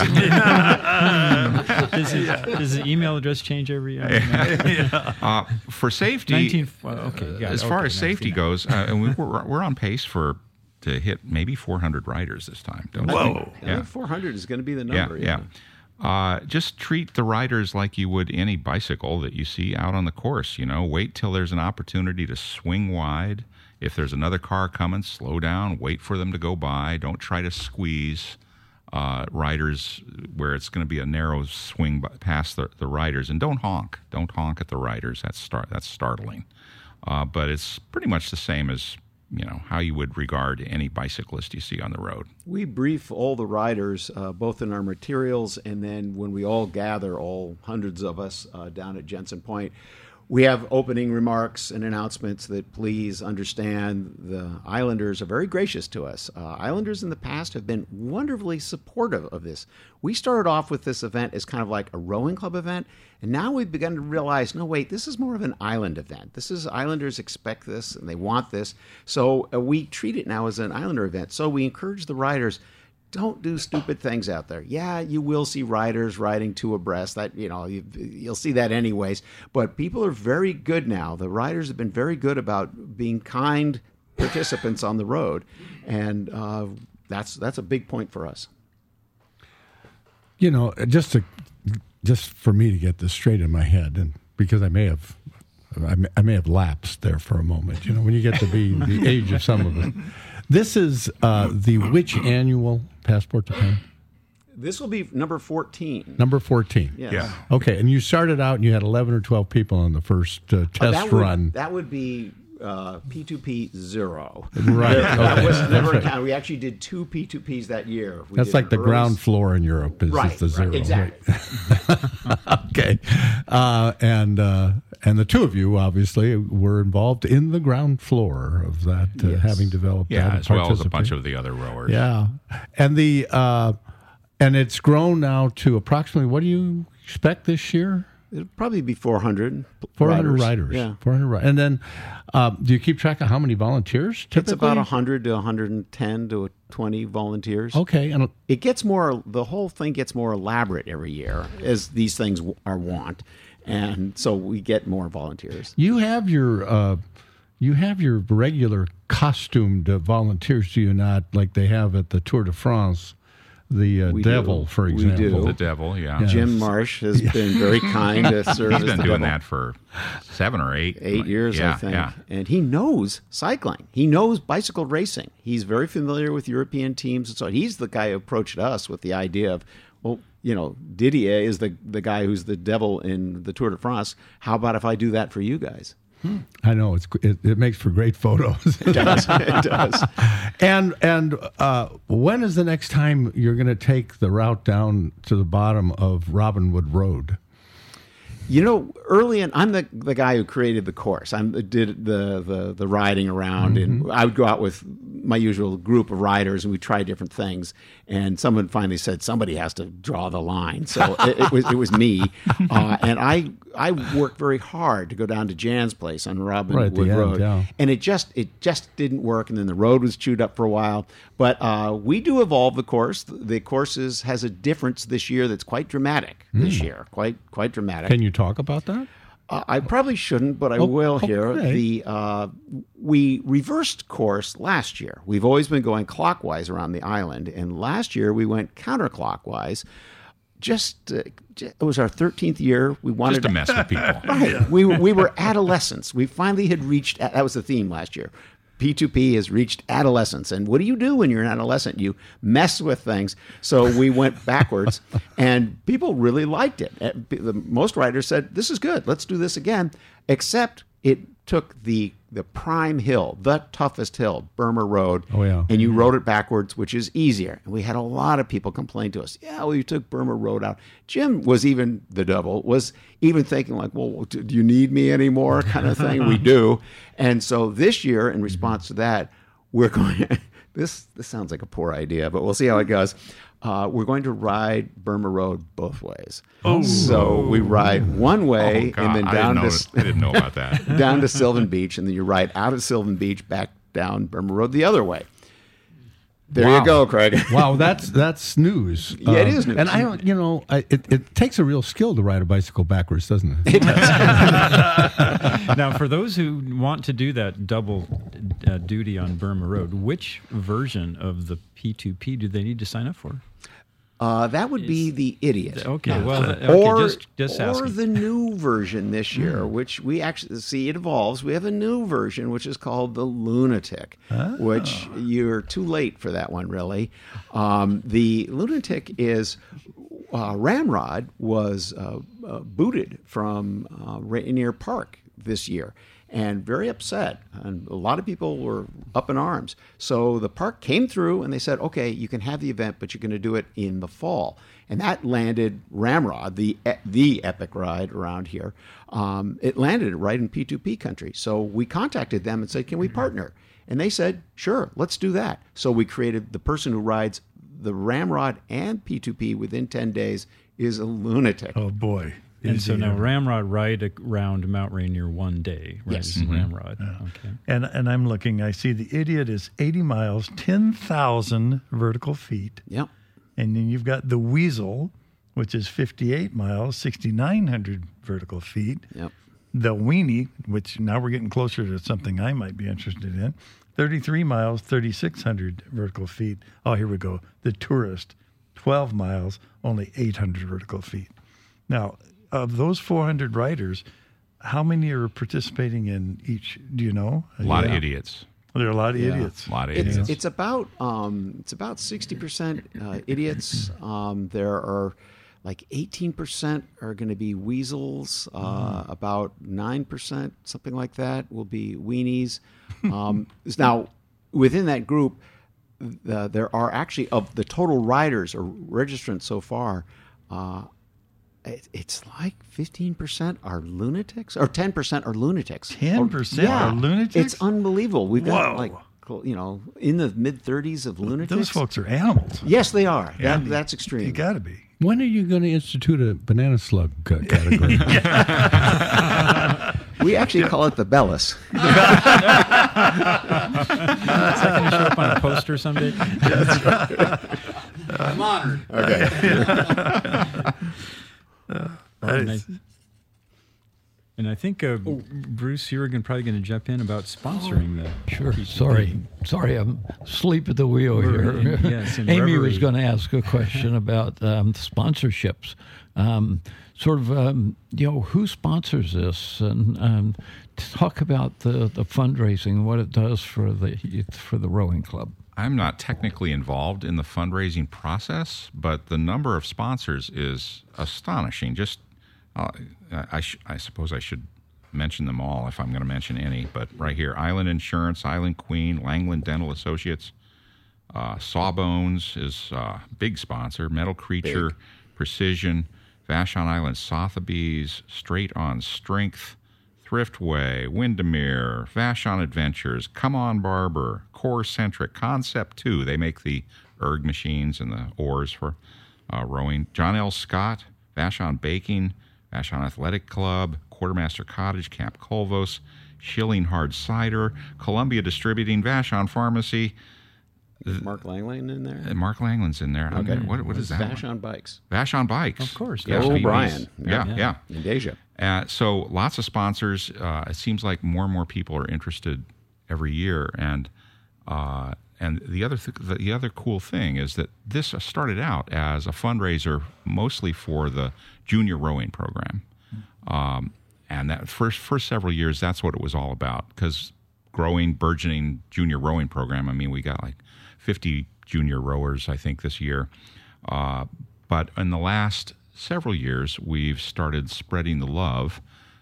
S2: Does, it, does the email address change every year?
S6: Uh, for safety,
S2: nineteen well, okay, got it.
S6: as far
S2: Okay,
S6: as safety
S2: nineteen
S6: goes, uh, and we, we're, we're on pace for to hit maybe four hundred riders this time. Don't you
S4: Whoa.
S6: think?
S5: I think four hundred is going to be the number.
S6: Yeah, yeah. Uh, just treat the riders like you would any bicycle that you see out on the course. You know, wait till there's an opportunity to swing wide. If there's another car coming, slow down. Wait for them to go by. Don't try to squeeze uh, riders where it's going to be a narrow swing by, past the, the riders. And don't honk. Don't honk at the riders. That's start. That's startling. Uh, but it's pretty much the same as, you know, how you would regard any bicyclist you see on the road.
S5: We brief all the riders, uh, both in our materials and then when we all gather, all hundreds of us uh, down at Jensen Point, we have opening remarks and announcements that please understand the Islanders are very gracious to us. Uh, Islanders in the past have been wonderfully supportive of this. We started off with this event as kind of like a rowing club event, and now we've begun to realize, no, wait, this is more of an island event. This is Islanders expect this and they want this. So uh, we treat it now as an Islander event. So we encourage the riders, don't do stupid things out there. Yeah, you will see riders riding two abreast. That, you know, you, you'll see that anyways. But people are very good now. The riders have been very good about being kind participants on the road, and uh, that's that's a big point for us.
S7: You know, just to just for me to get this straight in my head, and because I may have I may, I may have lapsed there for a moment. You know, when you get to be the age of some of us. This is uh, the which annual Passport to Pain?
S5: This will be number fourteen.
S7: Number fourteen.
S5: Yes.
S7: Okay, and you started out and you had eleven or twelve people on the first uh,
S5: Uh,
S7: test
S5: that would,
S7: run.
S5: That would be uh, P two P zero.
S7: Right.
S5: There- that
S7: Okay.
S5: was never
S7: That's
S5: counted. We actually did two P two Ps that year. We
S7: That's
S5: did
S7: like the
S5: early-
S7: ground floor in Europe is,
S5: Right,
S7: is the zero.
S5: right, exactly.
S7: Right? Okay. Uh, and uh, and the two of you obviously were involved in the ground floor of that, uh,
S5: Yes.
S7: having developed that.
S6: Yeah,
S7: and
S6: as well as a bunch
S7: participated.
S6: of the other rowers.
S7: Yeah, and the uh, and it's grown now to approximately. What do you expect this year?
S5: It'll probably be four hundred.
S7: Four hundred riders.
S5: Yeah.
S7: Four hundred. And then, uh, do you keep track of how many volunteers? Typically,
S5: It's about one hundred to one hundred ten to twenty volunteers.
S7: Okay, and
S5: It gets more, the whole thing gets more elaborate every year as these things w- are wont. And so we get more volunteers.
S7: you have your uh, you have your regular costumed uh, volunteers, do you not? Like they have at the Tour de France, the uh,
S5: We
S7: Devil,
S5: do.
S7: for
S5: We
S7: example.
S5: do.
S6: The devil, yeah.
S7: Yeah.
S5: Jim Marsh has been very kind to serve
S6: He's
S5: as
S6: been
S5: the
S6: doing
S5: devil.
S6: that for seven or eight.
S5: Eight years,
S6: yeah,
S5: I think.
S6: Yeah.
S5: And he knows cycling. He knows bicycle racing. He's very familiar with European teams. And so he's the guy who approached us with the idea of, well, you know, Didier is the, the guy who's the devil in the Tour de France. How about if I do that for you guys?
S7: I know it's it, it makes for great photos.
S5: It does. It does.
S7: And and uh, when is the next time you're going to take the route down to the bottom of Robinwood Road?
S5: You know, early in, I'm the the guy who created the course. I did the, the the riding around,
S7: Mm-hmm.
S5: and I would go out with my usual group of riders, and we try different things. And someone finally said somebody has to draw the line, so it, it was it was me. Uh, and I I worked very hard to go down to Jan's place on Robin
S7: Right at the
S5: Wood
S7: end,
S5: Road,
S7: yeah.
S5: and it just it just didn't work. And then the road was chewed up for a while. But uh, we do evolve the course. The course is, has a difference this year that's quite dramatic. This year, quite quite dramatic.
S7: Can you talk about that?
S5: Uh, I probably shouldn't, but I
S7: Oh,
S5: will here.
S7: okay.
S5: The uh, we reversed course last year. We've always been going clockwise around the island, and last year we went counterclockwise. Just uh, j- it was our thirteenth year. We wanted
S6: Just to mess with people.
S5: Right. We we were adolescents. We finally had reached. That was the theme last year. P two P has reached adolescence, and what do you do when you're an adolescent? You mess with things. So we went backwards, and people really liked it. Uh, The most writers said, "This is good. Let's do this again." Except it took the the prime hill, the toughest hill, Burma Road.
S7: Oh, yeah.
S5: And you rode it backwards, which is easier. And we had a lot of people complain to us, yeah, well, you took Burma Road out. Jim was even, the devil, was even thinking like, well, do you need me anymore kind of thing? We do. And so this year, in response to that, we're going, this this sounds like a poor idea, but we'll see how it goes. Uh, we're going to ride Burma Road both ways. Oh. So we ride one way
S6: Oh, God,
S5: and then
S6: I
S5: down
S6: didn't
S5: to
S6: know, I didn't know about that.
S5: down to Sylvan Beach, and then you ride out of Sylvan Beach back down Burma Road the other way. There
S7: Wow.
S5: you go, Craig.
S7: Wow, that's that's news.
S5: Yeah, it is news.
S7: And I don't, you know, I, it it takes a real skill to ride a bicycle backwards, doesn't it?
S5: It does.
S2: Now, for those who want to do that double uh, duty on Burma Road, which version of the P two P do they need to sign up for?
S5: Uh, that would be the idiot.
S2: Okay, well, okay,
S5: or
S2: just just
S5: or
S2: asking.
S5: the new version this year, which we actually see it evolves. We have a new version which is called the Lunatic, which you're too late for that one, really. Um, the Lunatic is uh, Ramrod was uh, uh, booted from uh, Rainier Park this year. And very upset. And a lot of people were up in arms. So the park came through and they said, okay, you can have the event, but you're going to do it in the fall. And that landed Ramrod, the the epic ride around here. Um, it landed right in P two P country. So we contacted them and said, can we partner? And they said, sure, let's do that. So we created the person who rides the Ramrod and P two P within ten days is a lunatic.
S4: Oh boy.
S2: And so
S4: Easy.
S2: now Ramrod ride around Mount Rainier one day, right?
S5: Yes.
S2: Is Ramrod. Okay.
S4: And and I'm looking. I see the Idiot is eighty miles, ten thousand vertical feet,
S5: Yep.
S4: and then you've got the Weasel, which is fifty-eight miles, sixty-nine hundred vertical feet.
S5: Yep.
S4: The Weenie, which now we're getting closer to something I might be interested in, thirty-three miles, thirty-six hundred vertical feet. Oh, here we go. The Tourist, twelve miles, only eight hundred vertical feet. Now, of those four hundred riders, how many are participating in each? Do you know?
S6: A lot
S4: Yeah.
S6: of idiots.
S4: There are a lot of idiots.
S6: A lot of
S5: It's,
S6: idiots.
S5: it's about um, it's about sixty percent uh, idiots. Um, there are like eighteen percent are going to be weasels. Uh, mm. About nine percent, something like that, will be weenies. Um, now, within that group, uh, there are actually, of the total riders or registrants so far, uh, it, it's like fifteen percent are lunatics, or ten percent are lunatics.
S4: ten percent
S5: yeah,
S4: are lunatics?
S5: It's unbelievable. We've got
S4: Whoa.
S5: like, you know, in the mid-thirties of lunatics.
S4: Those folks are animals.
S5: Yes, they are.
S4: Yeah.
S5: That, that's extreme.
S4: You got to be.
S7: When are you going to institute a banana slug uh, category?
S5: We actually call it the Bellis.
S2: Is that going to show up on a poster someday?
S7: I'm honored.
S5: Okay.
S4: uh,
S2: and, I, and I think, uh, Bruce, you're gonna, probably going to jump in about sponsoring the...
S3: Sure. Sorry. Sorry, I'm asleep at the wheel here.
S2: In, yes, in
S3: Amy
S2: reverie.
S3: was going to ask a question about um, sponsorships. Um, sort of, um, you know, who sponsors this? And um, talk about the, the fundraising, what it does for the for the rowing club.
S6: I'm not technically involved in the fundraising process, but the number of sponsors is astonishing. Just, uh, I, sh- I suppose I should mention them all if I'm going to mention any, but right here, Island Insurance, Island Queen, Langland Dental Associates, uh, Sawbones is a big sponsor, Metal Creature, big. Precision, Vashon Island Sotheby's, Straight on Strength, Thriftway, Windermere, Vashon Adventures, Come On Barber, Core Centric, Concept two. They make the erg machines and the oars for uh, rowing. John L. Scott, Vashon Baking, Vashon Athletic Club, Quartermaster Cottage, Camp Colvos, Schilling Hard Cider, Columbia Distributing, Vashon Pharmacy.
S5: Is Mark Langland in there?
S6: Uh, Mark Langland's in there.
S5: Okay.
S6: What, what is that?
S5: Vashon Bikes.
S6: Vashon Bikes.
S2: Of course.
S5: Yeah,
S6: Yes,
S5: O'Brien.
S6: Yeah, yeah. yeah.
S5: In Deja.
S6: Uh, so lots of sponsors. Uh, it seems like more and more people are interested every year. And uh, and the other th- the other cool thing is that this started out as a fundraiser mostly for the junior rowing program. Um, and that first first several years, that's what it was all about. Because growing, burgeoning junior rowing program. I mean, we got like fifty junior rowers, I think, this year. Uh, but in the last several years, we've started spreading the love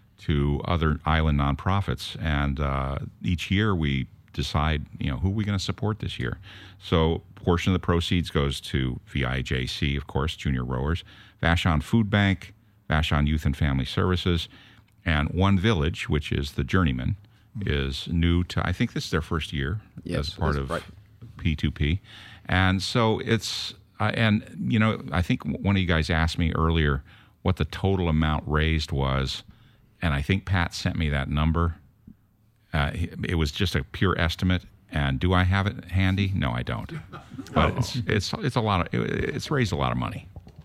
S6: to other island nonprofits, and uh, each year we decide, you know, who are we going to support this year. So a portion of the proceeds goes to V I J C, of course, junior rowers, Vashon Food Bank, Vashon Youth and Family Services, and One Village, which is the Journeyman, mm-hmm. is new to, I think this is their first year
S5: yes,
S6: as part of
S5: right.
S6: P two P. And so it's, uh, and, you know, I think one of you guys asked me earlier what the total amount raised was, and I think Pat sent me that number. Uh, it was just a pure estimate. And do I have it handy? No, I don't. But it's it's it's a lot of it's raised a lot of money.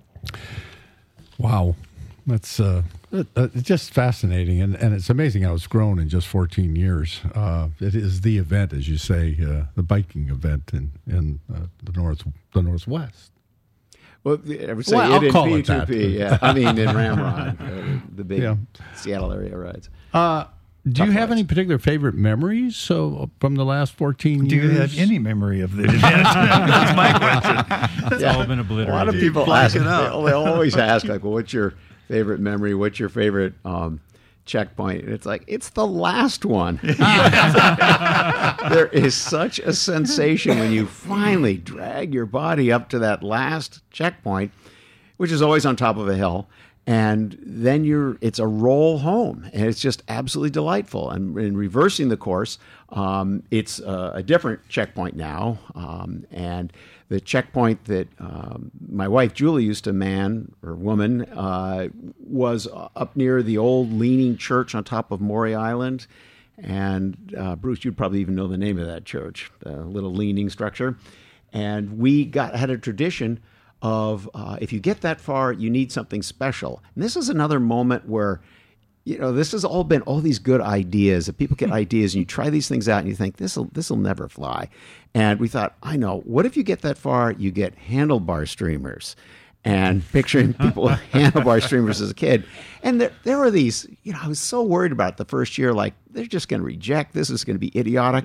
S7: Wow, that's uh, it, uh, it's just fascinating, and, and it's amazing how it's grown in just fourteen years. Uh, it is the event, as you say, uh, the biking event in in uh, the north the northwest.
S5: Well, I would say
S7: Well,
S5: it
S7: I'll
S5: in
S7: call
S5: P
S7: it
S5: two
S7: that.
S5: P. Yeah, I mean in Ramrod, uh, the big
S7: Yeah.
S5: Seattle area rides.
S7: Uh, do you have any particular favorite memories so, from the last fourteen
S4: Do
S7: years?
S4: you have any memory of the event? That's my question.
S2: It's all been obliterated.
S5: A lot of people
S4: Blank
S5: ask.
S4: it
S5: They,
S4: out.
S5: they always ask, like, "Well, what's your favorite memory? What's your favorite um, checkpoint?" And it's like, it's the last one. There is such a sensation when you finally drag your body up to that last checkpoint, which is always on top of a hill. And then you're, it's a roll home, and it's just absolutely delightful. And in reversing the course, um, it's a, a different checkpoint now. Um, and the checkpoint that um, my wife Julie used to man, or woman, uh, was up near the old leaning church on top of Maury Island. And uh, Bruce, you'd probably even know the name of that church, the little leaning structure. And we got had a tradition of uh, if you get that far, you need something special. And this is another moment where, you know, this has all been all these good ideas. If people get ideas and you try these things out and you think, this'll this'll never fly. And we thought, I know, what if you get that far, you get handlebar streamers? And picturing people with handlebar streamers as a kid. And there, there were these, you know, I was so worried about it the first year, like, they're just going to reject this. It's going to be idiotic.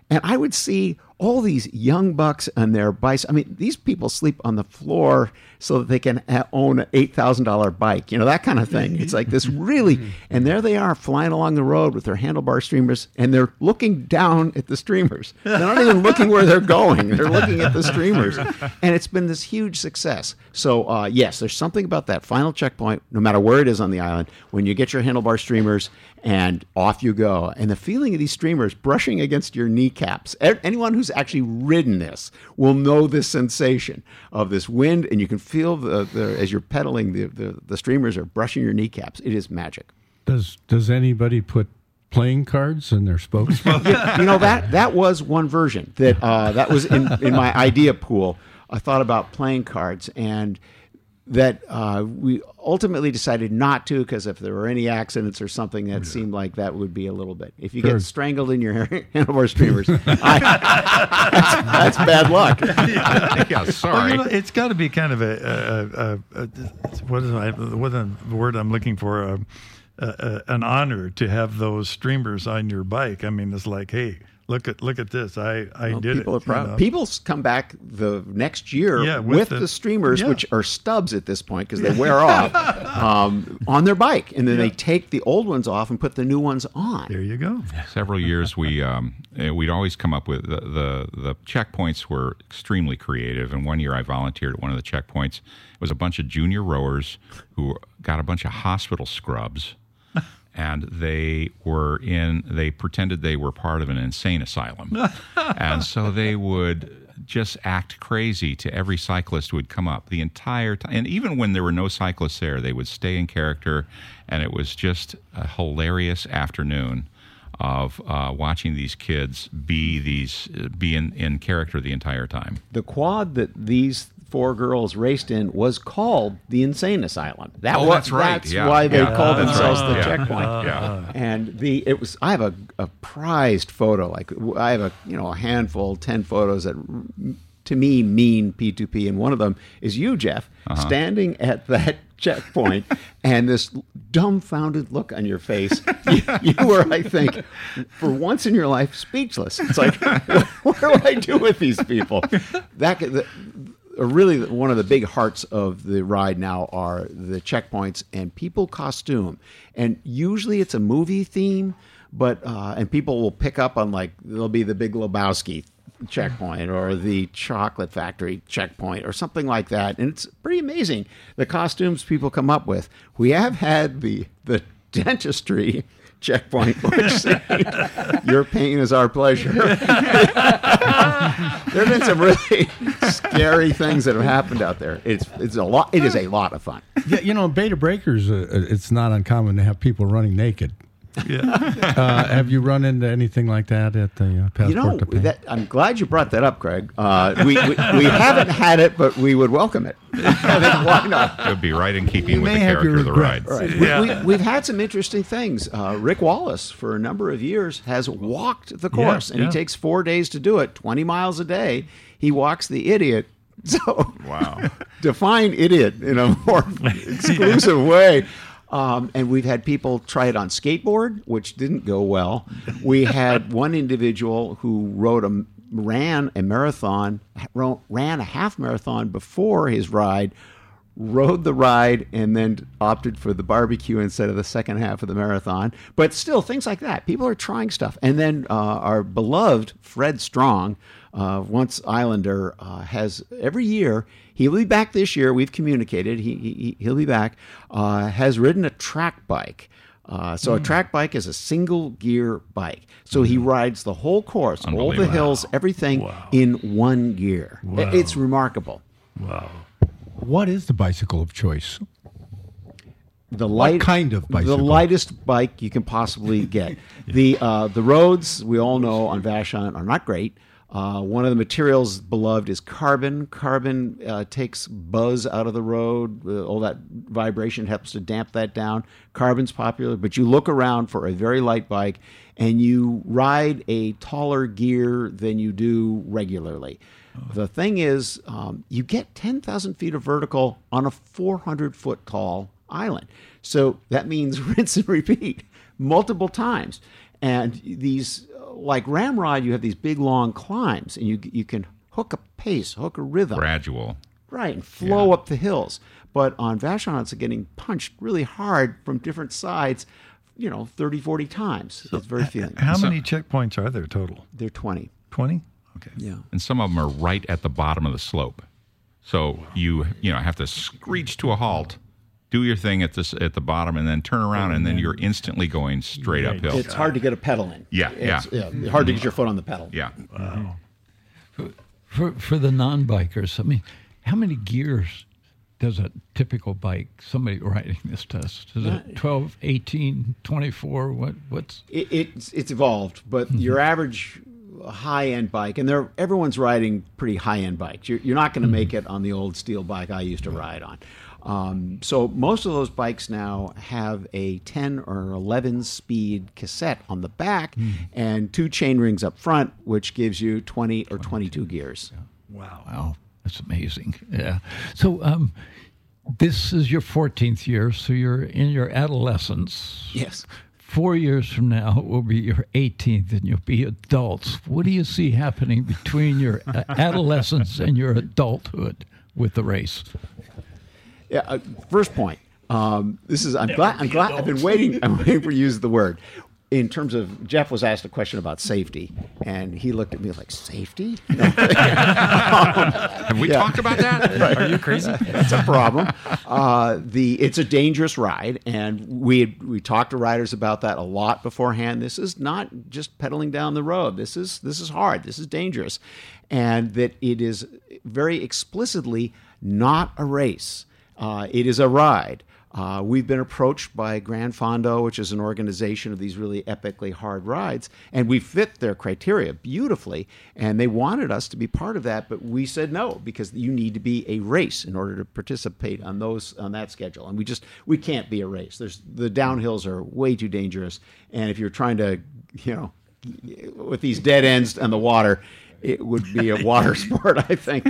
S5: And I would see all these young bucks on their bikes. I mean, these people sleep on the floor so that they can ha- own an eight thousand dollars bike, you know, that kind of thing. It's like this really, and there they are flying along the road with their handlebar streamers, and they're looking down at the streamers. They're not even looking where they're going. They're looking at the streamers. And it's been this huge success. So, uh, yes, there's something about that final checkpoint, no matter where it is on the island, when you get your handlebar streamers and off you go. And the feeling of these streamers brushing against your kneecaps. Anyone who's actually ridden this will know this sensation of this wind, and you can feel the, the as you're pedaling, the, the, the streamers are brushing your kneecaps. It is magic.
S7: Does Does anybody put playing cards in their spokes?
S5: Yeah, you know, that that was one version that uh, that was in, in my idea pool. I thought about playing cards, and that uh, we ultimately decided not to, because if there were any accidents or something, that seemed like that would be a little bit. If you
S7: Sure.
S5: get strangled in your handlebar streamers, I, that's, that's bad luck.
S6: yeah,
S4: Well,
S6: sorry.
S4: you know, it's got to be kind of a, a, a, a what is I, what the word I'm looking for? A, a, a, an honor to have those streamers on your bike. I mean, it's like, hey, look at look at this. I I
S5: Well,
S4: did
S5: people
S4: it.
S5: are proud.
S4: you know.
S5: People s- come back the next year
S4: Yeah,
S5: with,
S4: with
S5: the,
S4: the-
S5: streamers,
S4: yeah.
S5: which are stubs at this point because they wear off, um, on their bike, and then they take the old ones off and put the new ones on.
S4: There you go.
S6: Several years we um, eh, we'd always come up with the, the the checkpoints were extremely creative. And one year I volunteered at one of the checkpoints. It was a bunch of junior rowers who got a bunch of hospital scrubs. And they were in, they pretended they were part of an insane asylum. And so they would just act crazy to every cyclist who would come up the entire time. And even when there were no cyclists there, they would stay in character. And it was just a hilarious afternoon of uh, watching these kids be these be in, in character the entire time.
S5: The quad that these four girls raced in was called the Insane Asylum. That
S6: Oh,
S5: was,
S6: that's right.
S5: That's
S6: Yeah.
S5: why they
S6: Yeah.
S5: called
S6: That's
S5: themselves
S6: right.
S5: the
S6: Yeah.
S5: checkpoint.
S6: Yeah.
S5: And the it was. I have a, a prized photo. Like I have a you know a handful, ten photos that to me mean P two P, and one of them is you, Jeff,
S6: Uh-huh.
S5: standing at that checkpoint, and this dumbfounded look on your face. You, you were, I think, for once in your life, speechless. It's like, what do I do with these people? That the, really one of the big hearts of the ride now are the checkpoints and people costume, and usually it's a movie theme, but uh, and people will pick up on, like, there'll be the Big Lebowski checkpoint or the Chocolate Factory checkpoint or something like that, and it's pretty amazing the costumes people come up with. We have had the the dentistry checkpoint, which said, your pain is our pleasure. There have been some really scary things that have happened out there. It's it's a lot. It is a lot of fun.
S7: Yeah, you know, Beta Breakers, uh, it's not uncommon to have people running naked.
S4: Yeah.
S7: Uh, have you run into anything like that at the uh, Passport
S5: You know,
S7: to Pain?
S5: that, I'm glad you brought that up, Craig. Uh, we, we we haven't had it, but we would welcome it. I think, why not?
S6: It would be right in keeping
S7: You
S6: with the
S7: may have your
S6: character of the ride.
S7: regrets.
S5: Right. We, we, we've had some interesting things. Uh, Rick Wallace, for a number of years, has walked the course, and
S4: yeah.
S5: he takes four days to do it, twenty miles a day. He walks the Idiot. So,
S6: Wow.
S5: define idiot in a more exclusive way. Um, and we've had people try it on skateboard, which didn't go well. We had one individual who rode a ran a marathon, ro- ran a half marathon before his ride, rode the ride, and then opted for the barbecue instead of the second half of the marathon. But still, things like that. People are trying stuff. And then uh, our beloved Fred Strong, uh, once Islander, uh, has every year, he'll be back this year. We've communicated. He, he, he'll be back. Uh, has ridden a track bike. Uh, so a track bike is a single gear bike. So he rides the whole course, all the
S6: Unbelievable.
S5: hills, everything
S4: Wow.
S5: in one gear.
S4: Wow.
S5: It- It's remarkable.
S4: Wow.
S7: What is the bicycle of choice?
S5: The light,
S7: kind of bicycle?
S5: The lightest bike you can possibly get. The uh, the roads, we all know, on Vashon are not great. Uh, one of the materials beloved is carbon. Carbon uh, takes buzz out of the road. Uh, all that vibration helps to damp that down. Carbon's popular, but you look around for a very light bike, and you ride a taller gear than you do regularly. The thing is, um, you get ten thousand feet of vertical on a four hundred foot tall island. So that means rinse and repeat multiple times. And these like Ramrod, you have these big long climbs, and you you can hook a pace, hook a rhythm,
S6: Gradual.
S5: right, and flow up the hills. But on Vashon, it's getting punched really hard from different sides, you know, thirty, forty times. It's very feeling.
S4: How many checkpoints are there total?
S5: They're twenty.
S4: twenty? Okay.
S5: Yeah.
S6: And some of them are right at the bottom of the slope. So you you know have to screech to a halt, do your thing at this at the bottom, and then turn around, and then you're instantly going straight uphill.
S5: It's hard to get a pedal in.
S6: Yeah,
S5: It's,
S6: yeah.
S5: yeah. Hard to get your foot on the pedal.
S6: Yeah.
S4: Wow.
S3: For for the non-bikers, I mean, how many gears does a typical bike, somebody riding this test? Is it twelve, eighteen, twenty-four? What what's
S5: It, it's it's evolved, but your average high-end bike, and they're, everyone's riding pretty high-end bikes. You're, you're not going to make it on the old steel bike I used to ride on. Um, so most of those bikes now have a ten or eleven speed cassette on the back and two chain rings up front, which gives you twenty or twenty-two gears.
S4: Wow.
S3: Wow, that's amazing. Yeah. So um, this is your fourteenth year, so you're in your adolescence.
S5: Yes.
S3: Four years from now will be your eighteenth, and you'll be adults. What do you see happening between your uh, adolescence and your adulthood with the race?
S5: Yeah. Uh, first point. Um, this is. I'm glad. I'm glad. I've been waiting. I'm waiting for you to use the word. In terms of, Jeff was asked a question about safety, and he looked at me like, safety? No.
S6: Have we
S5: Yeah.
S6: talked about that? Are you crazy?
S5: That's a problem. Uh, the it's a dangerous ride, and we had, we talked to riders about that a lot beforehand. This is not just pedaling down the road. This is this is hard. This is dangerous, and that it is very explicitly not a race. Uh, it is a ride. Uh, we've been approached by Gran Fondo, which is an organization of these really epically hard rides, and we fit their criteria beautifully, and they wanted us to be part of that, but we said no, because you need to be a race in order to participate on those on that schedule, and we just we can't be a race. There's the downhills are way too dangerous, and if you're trying to, you know, with these dead ends and the water, it would be a water sport, I think.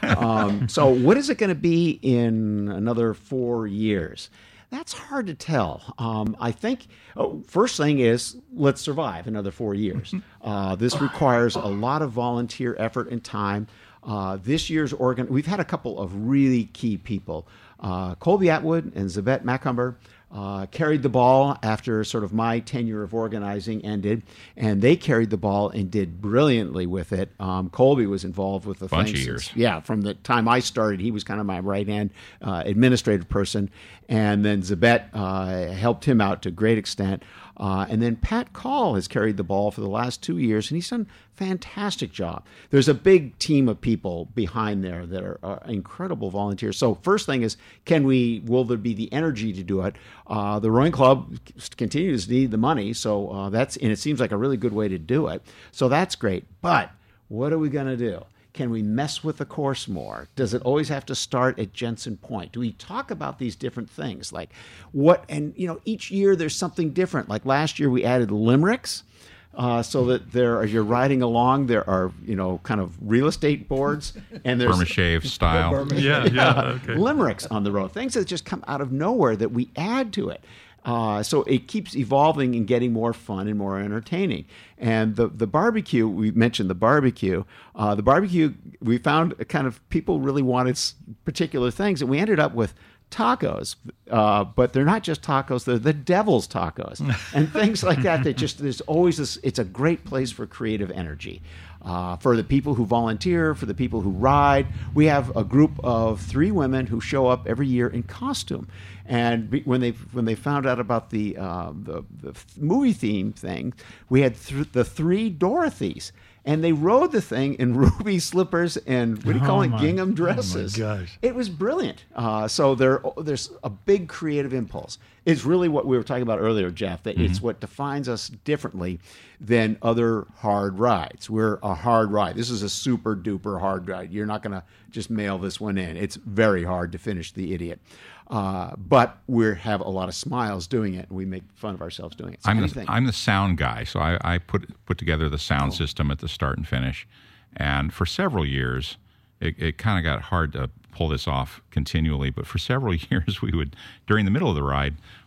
S5: Um, so what is it going to be in another four years? That's hard to tell. Um, I think oh, first thing is let's survive another four years. Uh, this requires a lot of volunteer effort and time. Uh, this year's organ, we've had a couple of really key people. Uh, Colby Atwood and Zabet Macumber Uh, carried the ball after sort of my tenure of organizing ended, and they carried the ball and did brilliantly with it. Um, Colby was involved with the
S6: Bunch
S5: thing
S6: of
S5: since-
S6: years.
S5: yeah, from the time I started, he was kind of my right-hand uh, administrative person, and then Zabet uh, helped him out to a great extent. Uh, and then Pat Call has carried the ball for the last two years, and he's done a fantastic job. There's a big team of people behind there that are uh, incredible volunteers. So first thing is, can we, will there be the energy to do it? Uh, the rowing club continues to need the money, so uh, that's, and it seems like a really good way to do it. So that's great. But what are we going to do? Can we mess with the course more? Does it always have to start at Jensen Point? Do we talk about these different things? Like what, and you know, each year there's something different. Like last year we added limericks. Uh, so that there, as you're riding along, there are, you know, kind of real estate boards, and there's
S6: Burma shave style.
S4: Yeah, yeah, okay.
S5: limericks on the road, things that just come out of nowhere that we add to it. Uh, so it keeps evolving and getting more fun and more entertaining. And the the barbecue, we mentioned the barbecue. Uh, the barbecue, we found kind of people really wanted s- particular things, and we ended up with tacos, uh, but they're not just tacos; they're the devil's tacos and things like that. That just there's always this. It's a great place for creative energy. Uh, for the people who volunteer, for the people who ride, we have a group of three women who show up every year in costume. And be- when they when they found out about the uh, the, the movie theme thing, we had th- the three Dorothys. And they rode the thing in ruby slippers and what do you call
S2: Oh,
S5: it,
S2: my-
S5: gingham dresses.
S4: gosh.
S5: It was brilliant. Uh, so there, there's a big creative impulse. It's really what we were talking about earlier, Jeff, that it's what defines us differently than other hard rides. We're a hard ride. This is a super duper hard ride. You're not going to just mail this one in. It's very hard to finish The Idiot. Uh, but we have a lot of smiles doing it, and we make fun of ourselves doing it. So
S6: I'm
S5: what do
S6: the,
S5: you think?
S6: I'm the sound guy, so I, I put put together the sound system at the start and finish. And for several years, it, it kind of got hard to pull this off continually. But for several years, we would, during the middle of the ride,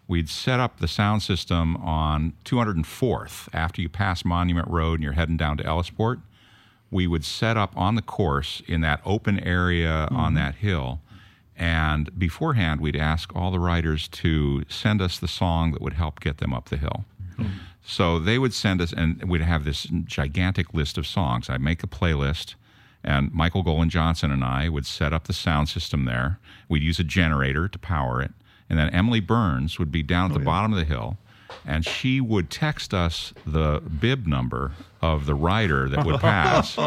S6: we'd set up the sound system on two hundred fourth after you pass Monument Road and you're heading down to Ellisport. We would set up on the course in that open area mm-hmm. on that hill. And beforehand, we'd ask all the riders to send us the song that would help get them up the hill. Mm-hmm. So they would send us, and we'd have this gigantic list of songs. I'd make a playlist, and Michael Golan Johnson and I would set up the sound system there. We'd use a generator to power it. And then Emily Burns would be down at the oh, yeah. bottom of the hill, and she would text us the bib number of the rider that would pass.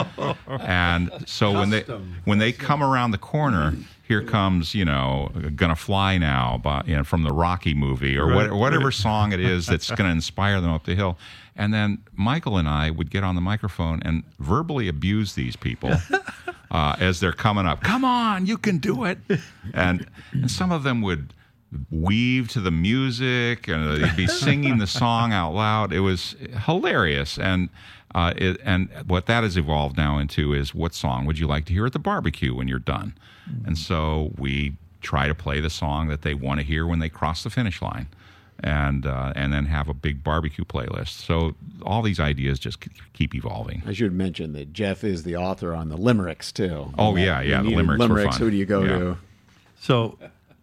S6: And so Custom. when they when they come around the corner, here comes, you know, Gonna Fly Now by, you know, from the Rocky movie, or right. what, whatever song it is that's going to inspire them up the hill. And then Michael and I would get on the microphone and verbally abuse these people uh, as they're coming up. Come on, you can do it. And, and some of them would weave to the music, and they'd be singing the song out loud. It was hilarious. And uh, it, and what that has evolved now into is, what song would you like to hear at the barbecue when you're done? Mm-hmm. And so we try to play the song that they want to hear when they cross the finish line, and uh, and then have a big barbecue playlist. So all these ideas just keep evolving.
S5: I should mention that Jeff is the author on the limericks too.
S6: Oh yeah, yeah, the limericks,
S5: limericks
S6: were fun.
S5: Who do you go
S6: yeah.
S5: to?
S4: So,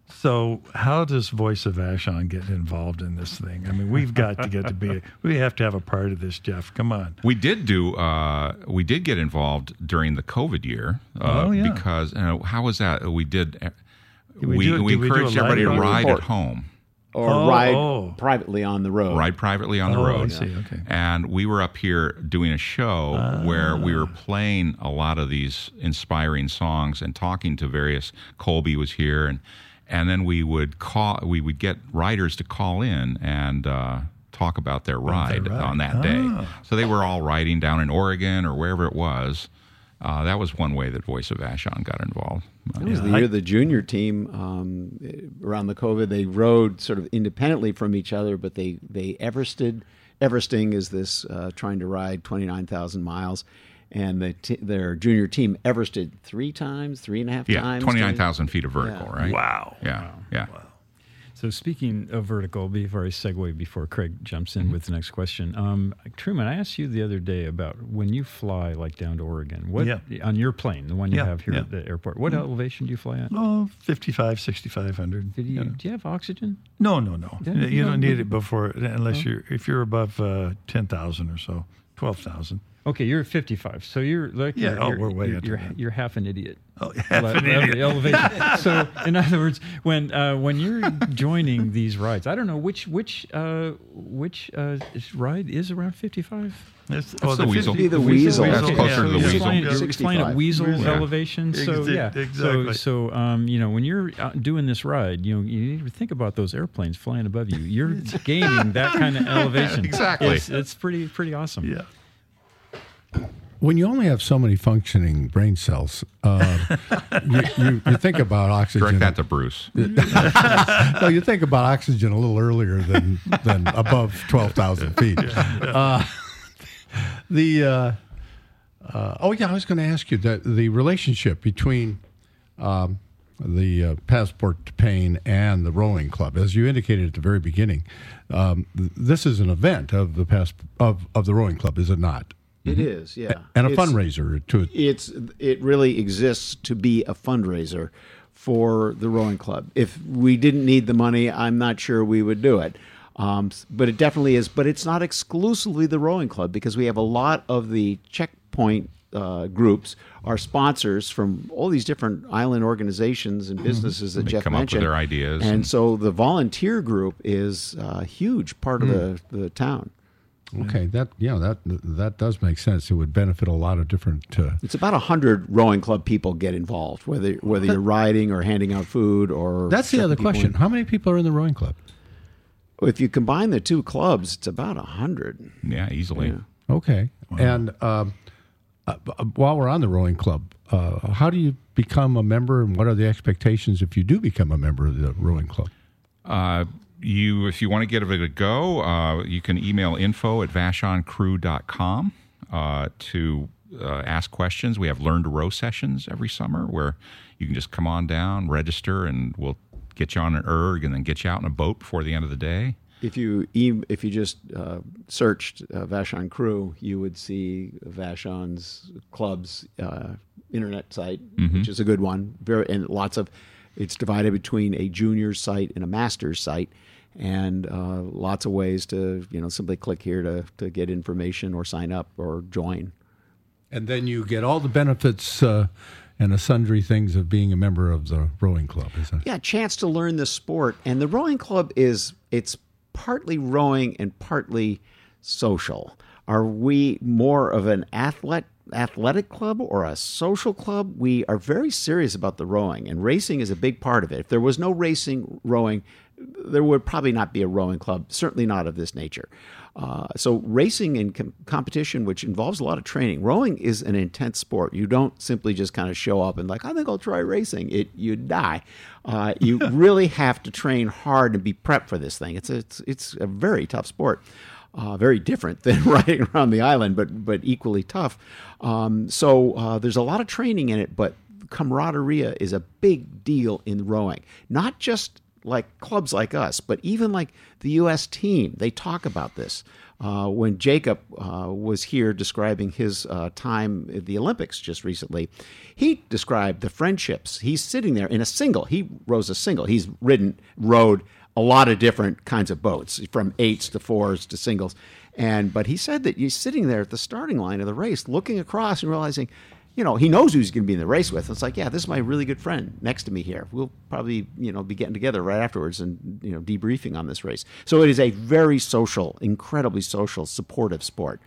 S4: so how does Voice of Vashon get involved in this thing? I mean, we've got to get to be. We have to have a part of this, Jeff. Come on.
S6: We did do. Uh, we did get involved during the COVID year. Uh,
S4: oh yeah.
S6: Because uh, how was that? We did.
S4: did
S6: we
S4: we, do,
S6: we
S4: did
S6: encouraged
S4: we
S6: everybody to ride
S5: report?
S6: at home.
S5: Or
S4: oh,
S5: ride
S4: oh.
S5: privately on the road.
S6: Ride privately on the
S4: oh,
S6: road.
S4: I see. Okay.
S6: And we were up here doing a show
S4: ah.
S6: where we were playing a lot of these inspiring songs and talking to various. Colby was here, and and then we would call. We would get riders to call in and uh, talk about their ride,
S4: their ride.
S6: on that
S4: ah.
S6: day. So they were all riding down in Oregon or wherever it was. Uh, that was one way that Voice of Vashon got involved.
S5: It was the year the junior team, um, around the COVID, they rode sort of independently from each other, but they, they Everested. Everesting is this uh, trying to ride twenty-nine thousand miles. And the t- their junior team Everested three times, three and a half
S6: yeah,
S5: times.
S6: Yeah, twenty-nine thousand feet of vertical,
S5: yeah.
S6: right?
S4: Wow.
S6: Yeah,
S2: wow.
S6: yeah.
S2: Wow. So speaking of vertical, before I segue, before Craig jumps in
S6: Mm-hmm.
S2: with the next question, um, Truman, I asked you the other day about when you fly like down to Oregon, what
S4: Yeah.
S2: on your plane, the one you
S4: Yeah,
S2: have here
S4: yeah.
S2: at the airport, what
S4: Mm-hmm.
S2: elevation do you fly at?
S4: Oh, fifty-five, sixty-five hundred.
S2: Did you,
S4: Yeah.
S2: Do you have oxygen?
S4: No, no, no.
S2: Yeah,
S4: you
S2: you
S4: don't
S2: don't
S4: need
S2: need-
S4: it before, unless
S2: Oh.
S4: you're if you're above uh, ten thousand or so, twelve thousand.
S2: Okay, you're at fifty-five, so you're like
S4: Yeah,
S2: you're,
S4: oh,
S2: you're,
S4: we're way
S2: you're,
S4: into
S2: you're,
S4: that.
S2: you're half an idiot.
S4: Oh, half
S2: Le-
S4: an
S2: le-
S4: idiot.
S2: elevation. So, in other words, when uh, when you're joining these rides, I don't know which which uh, which uh, ride is around fifty-five.
S4: That's,
S6: That's the Weasel.
S5: Be the Weasel.
S6: That's
S2: Okay,
S6: closer
S2: so
S6: to the
S2: you're
S6: Weasel.
S2: flying,
S4: Yeah.
S2: you're flying at Weasel
S4: Yeah.
S2: elevation. So
S4: Exa-
S2: yeah,
S4: exactly.
S2: So so um, you know, when you're out doing this ride, you know, you need to think about those airplanes flying above you. You're gaining that kind of elevation.
S6: Exactly.
S2: It's, it's pretty pretty awesome.
S4: Yeah.
S7: When you only have so many functioning brain cells, uh, you, you, you think about oxygen.
S6: Direct that to Bruce.
S7: No, you think about oxygen a little earlier than than above twelve thousand feet. Uh, the uh, uh, oh yeah, I was going to ask you that the relationship between um, the uh, Passport to Pain and the rowing club, as you indicated at the very beginning, um, th- this is an event of the pass of of the rowing club, is it not?
S5: It is, yeah.
S7: And a
S5: It's-
S7: fundraiser to
S5: It's it really exists to be a fundraiser for the rowing club. If we didn't need the money, I'm not sure we would do it. Um, but it definitely is. But it's not exclusively the rowing club, because we have a lot of the checkpoint uh, groups are sponsors from all these different island organizations and businesses that
S6: They
S5: Jeff
S6: come up with
S5: mentioned.
S6: their ideas
S5: and,
S6: and-
S5: so the volunteer group is a huge part of the, the town.
S7: Okay, that yeah, that that does make sense. It would benefit a lot of different. Uh,
S5: It's about a hundred rowing club people get involved, whether whether you're riding or handing out food or.
S7: that's the
S5: checking
S7: other
S5: people
S7: question.
S5: in.
S7: How many people are in the rowing club?
S5: If you combine the two clubs, it's about a hundred.
S6: Yeah, easily.
S5: Yeah.
S7: Okay, and um, uh, while we're on the rowing club, uh, how do you become a member, and what are the expectations if you do become a member of the rowing club?
S6: Uh, you, if you want to give it a go, uh, you can email info at vashon crew dot com uh, to uh, ask questions. We have Learn to Row sessions every summer where you can just come on down, register, and we'll get you on an erg and then get you out in a boat before the end of the day?
S5: If you e- if you just uh, searched uh, Vashon Crew, you would see Vashon's club's uh, internet site,
S6: Mm-hmm.
S5: which is a good one. Very and lots of. It's divided between a juniors site and a masters site, and uh, lots of ways to you know simply click here to to get information or sign up or join.
S7: And then you get all the benefits uh, and the sundry things of being a member of the rowing club, isn't it?
S5: Yeah, chance to learn the sport. And the rowing club is, it's partly rowing and partly social. Are we more of an athlete, athletic club or a social club? We are very serious about the rowing, and racing is a big part of it. If there was no racing, rowing, there would probably not be a rowing club, certainly not of this nature. Uh, so racing and com- competition, which involves a lot of training, rowing is an intense sport. You don't simply just kind of show up and like, I think I'll try racing. It you die. Uh, you really have to train hard and be prepped for this thing. It's a, it's it's a very tough sport. Uh, very different than riding around the island, but but equally tough. Um, so uh, there's a lot of training in it, but camaraderie is a big deal in rowing. Not just like clubs like us, but even like the U S team, they talk about this. Uh, when Jacob uh, was here describing his uh, time at the Olympics just recently, he described the friendships. He's sitting there in a single. He rows a single. He's ridden, rowed a lot of different kinds of boats, from eights to fours to singles. And but he said that you're sitting there at the starting line of the race, looking across and realizing, you know, he knows who he's going to be in the race with. It's like, yeah, this is my really good friend next to me here. We'll probably, you know, be getting together right afterwards and, you know, debriefing on this race. So it is a very social, incredibly social, supportive sport.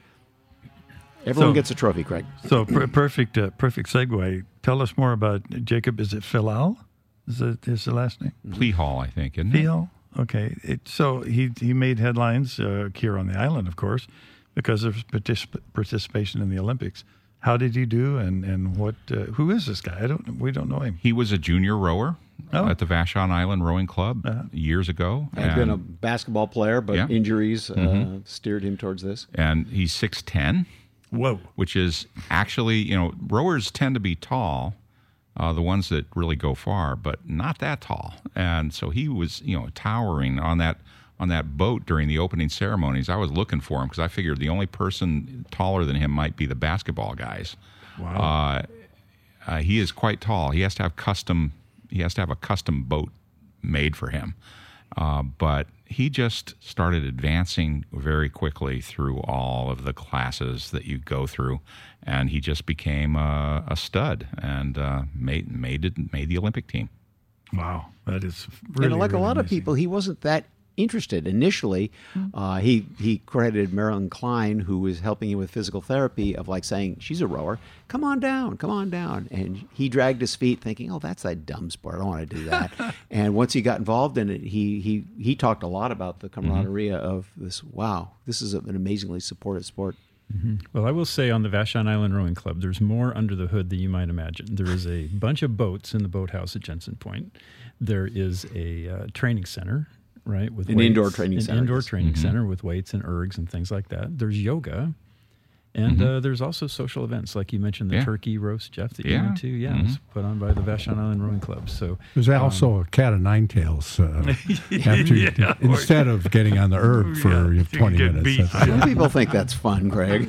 S5: Everyone
S4: So-
S5: gets a trophy, Craig.
S4: So per- perfect, uh, perfect segue. Tell us more about Jacob. Is it Philal? Is it his last name?
S6: Plea Hall, I think, isn't it?
S4: Phil. Okay. It, so he he made headlines uh, here on the island, of course, because of his particip- participation in the Olympics. How did he do, and and what? Uh, who is this guy? I don't. We don't know him.
S6: He was a junior rower
S4: Oh.
S6: at the Vashon Island Rowing Club
S4: Uh-huh.
S6: years ago.
S5: Had been a basketball player, but
S6: Yeah.
S5: injuries uh,
S6: Mm-hmm.
S5: steered him towards this.
S6: and he's six ten,
S4: Whoa.
S6: which is actually, you know, rowers tend to be tall, uh, the ones that really go far, but not that tall. And so he was, you know, towering on that on that boat during the opening ceremonies. I was looking for him because I figured the only person taller than him might be the basketball guys.
S4: Wow.
S6: Uh, uh, he is quite tall. He has to have custom. He has to have a custom boat made for him. Uh, but he just started advancing very quickly through all of the classes that you go through, and he just became a, a stud and uh, made made it made the Olympic team.
S4: Wow. That is really.
S5: and like
S4: really
S5: a lot of
S4: amazing.
S5: people, he wasn't that interested initially. Uh, he he credited Marilyn Klein, who was helping him with physical therapy, of like saying, "She's a rower. Come on down, come on down." And he dragged his feet, thinking, "Oh, that's that dumb sport. I don't want to do that." And once he got involved in it, he he he talked a lot about the camaraderie of this. Wow, this is an amazingly supportive sport.
S2: Well, I will say on the Vashon Island Rowing Club, there's more under the hood than you might imagine. There is a bunch of boats in the boathouse at Jensen Point. There is a uh, training center, right? With
S5: An
S2: weights,
S5: indoor training
S2: an
S5: center,
S2: indoor
S5: yes.
S2: training center with weights and ergs and things like that. There's yoga. And uh, there's also social events, like you mentioned, the
S6: Yeah.
S2: turkey roast, Jeff, that you
S6: Yeah.
S2: went to. Yeah, it's put on by the Vashon Island Rowing Club. So
S7: There's also a cat of nine tails. Uh, after you, instead of getting on the herb for
S4: Yeah,
S7: twenty
S4: you get
S7: minutes.
S4: beat.
S7: That's-
S5: Some people think that's fun, Craig.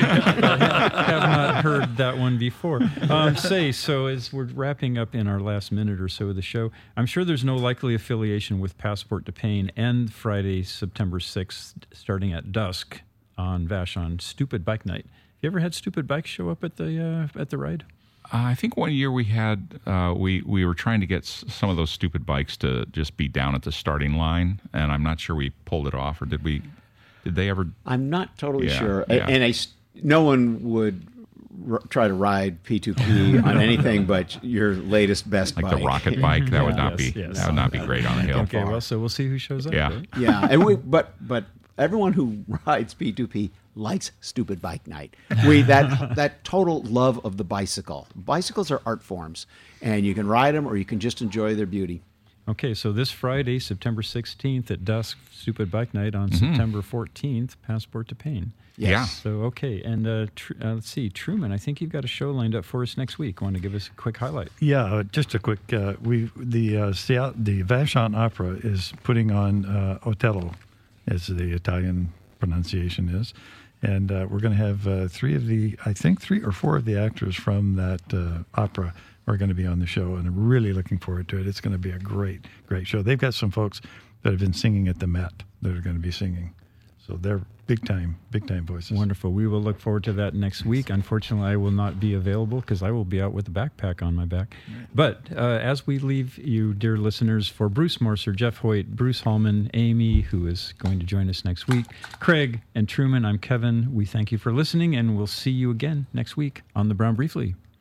S2: have not heard that one before. Um, say, so as we're wrapping up in our last minute or so of the show, I'm sure there's no likely affiliation with Passport to Pain and Friday, September sixth, starting at dusk on Vashon Stupid Bike Night. You ever had Stupid Bikes show up at the uh, at the ride?
S6: Uh, I think one year we had uh, we we were trying to get s- some of those stupid bikes to just be down at the starting line, and I'm not sure we pulled it off, or did we? Did they ever?
S5: I'm not totally
S6: Yeah,
S5: sure.
S6: yeah.
S5: And I s no one would r- try to ride P two P on anything but your latest best
S6: Like
S5: bike.
S6: the rocket bike, that would
S2: Yeah,
S6: not
S2: yes,
S6: be
S2: yes.
S6: that would not be great on a hill.
S2: Okay, well, so we'll see who shows up.
S6: Yeah.
S2: right?
S5: Yeah, and we, but but everyone who rides P two P likes Stupid Bike Night. We that that total love of the bicycle. Bicycles are art forms, and you can ride them or you can just enjoy their beauty.
S2: Okay, so this Friday, September sixteenth at dusk, Stupid Bike Night. On
S6: Mm-hmm.
S2: September fourteenth, Passport to Pain.
S6: Yeah.
S2: So, okay. And uh, tr- uh, let's see, Truman, I think you've got a show lined up for us next week. Want to give us a quick highlight?
S4: Yeah, uh, just a quick. Uh, we the uh, Seattle, the Vashon Opera is putting on uh, Otello, as the Italian pronunciation is, and uh, we're going to have uh, three of the, I think three or four of the actors from that uh, opera are going to be on the show, and I'm really looking forward to it. It's going to be a great, great show. They've got some folks that have been singing at the Met that are going to be singing, so they're big time, big time voices.
S2: Wonderful. We will look forward to that next week. Unfortunately, I will not be available because I will be out with a backpack on my back. But uh, as we leave you, dear listeners, for Bruce Morser, Jeff Hoyt, Bruce Hallman, Amy, who is going to join us next week, Craig and Truman, I'm Kevin. We thank you for listening, and we'll see you again next week on The Brown Briefly.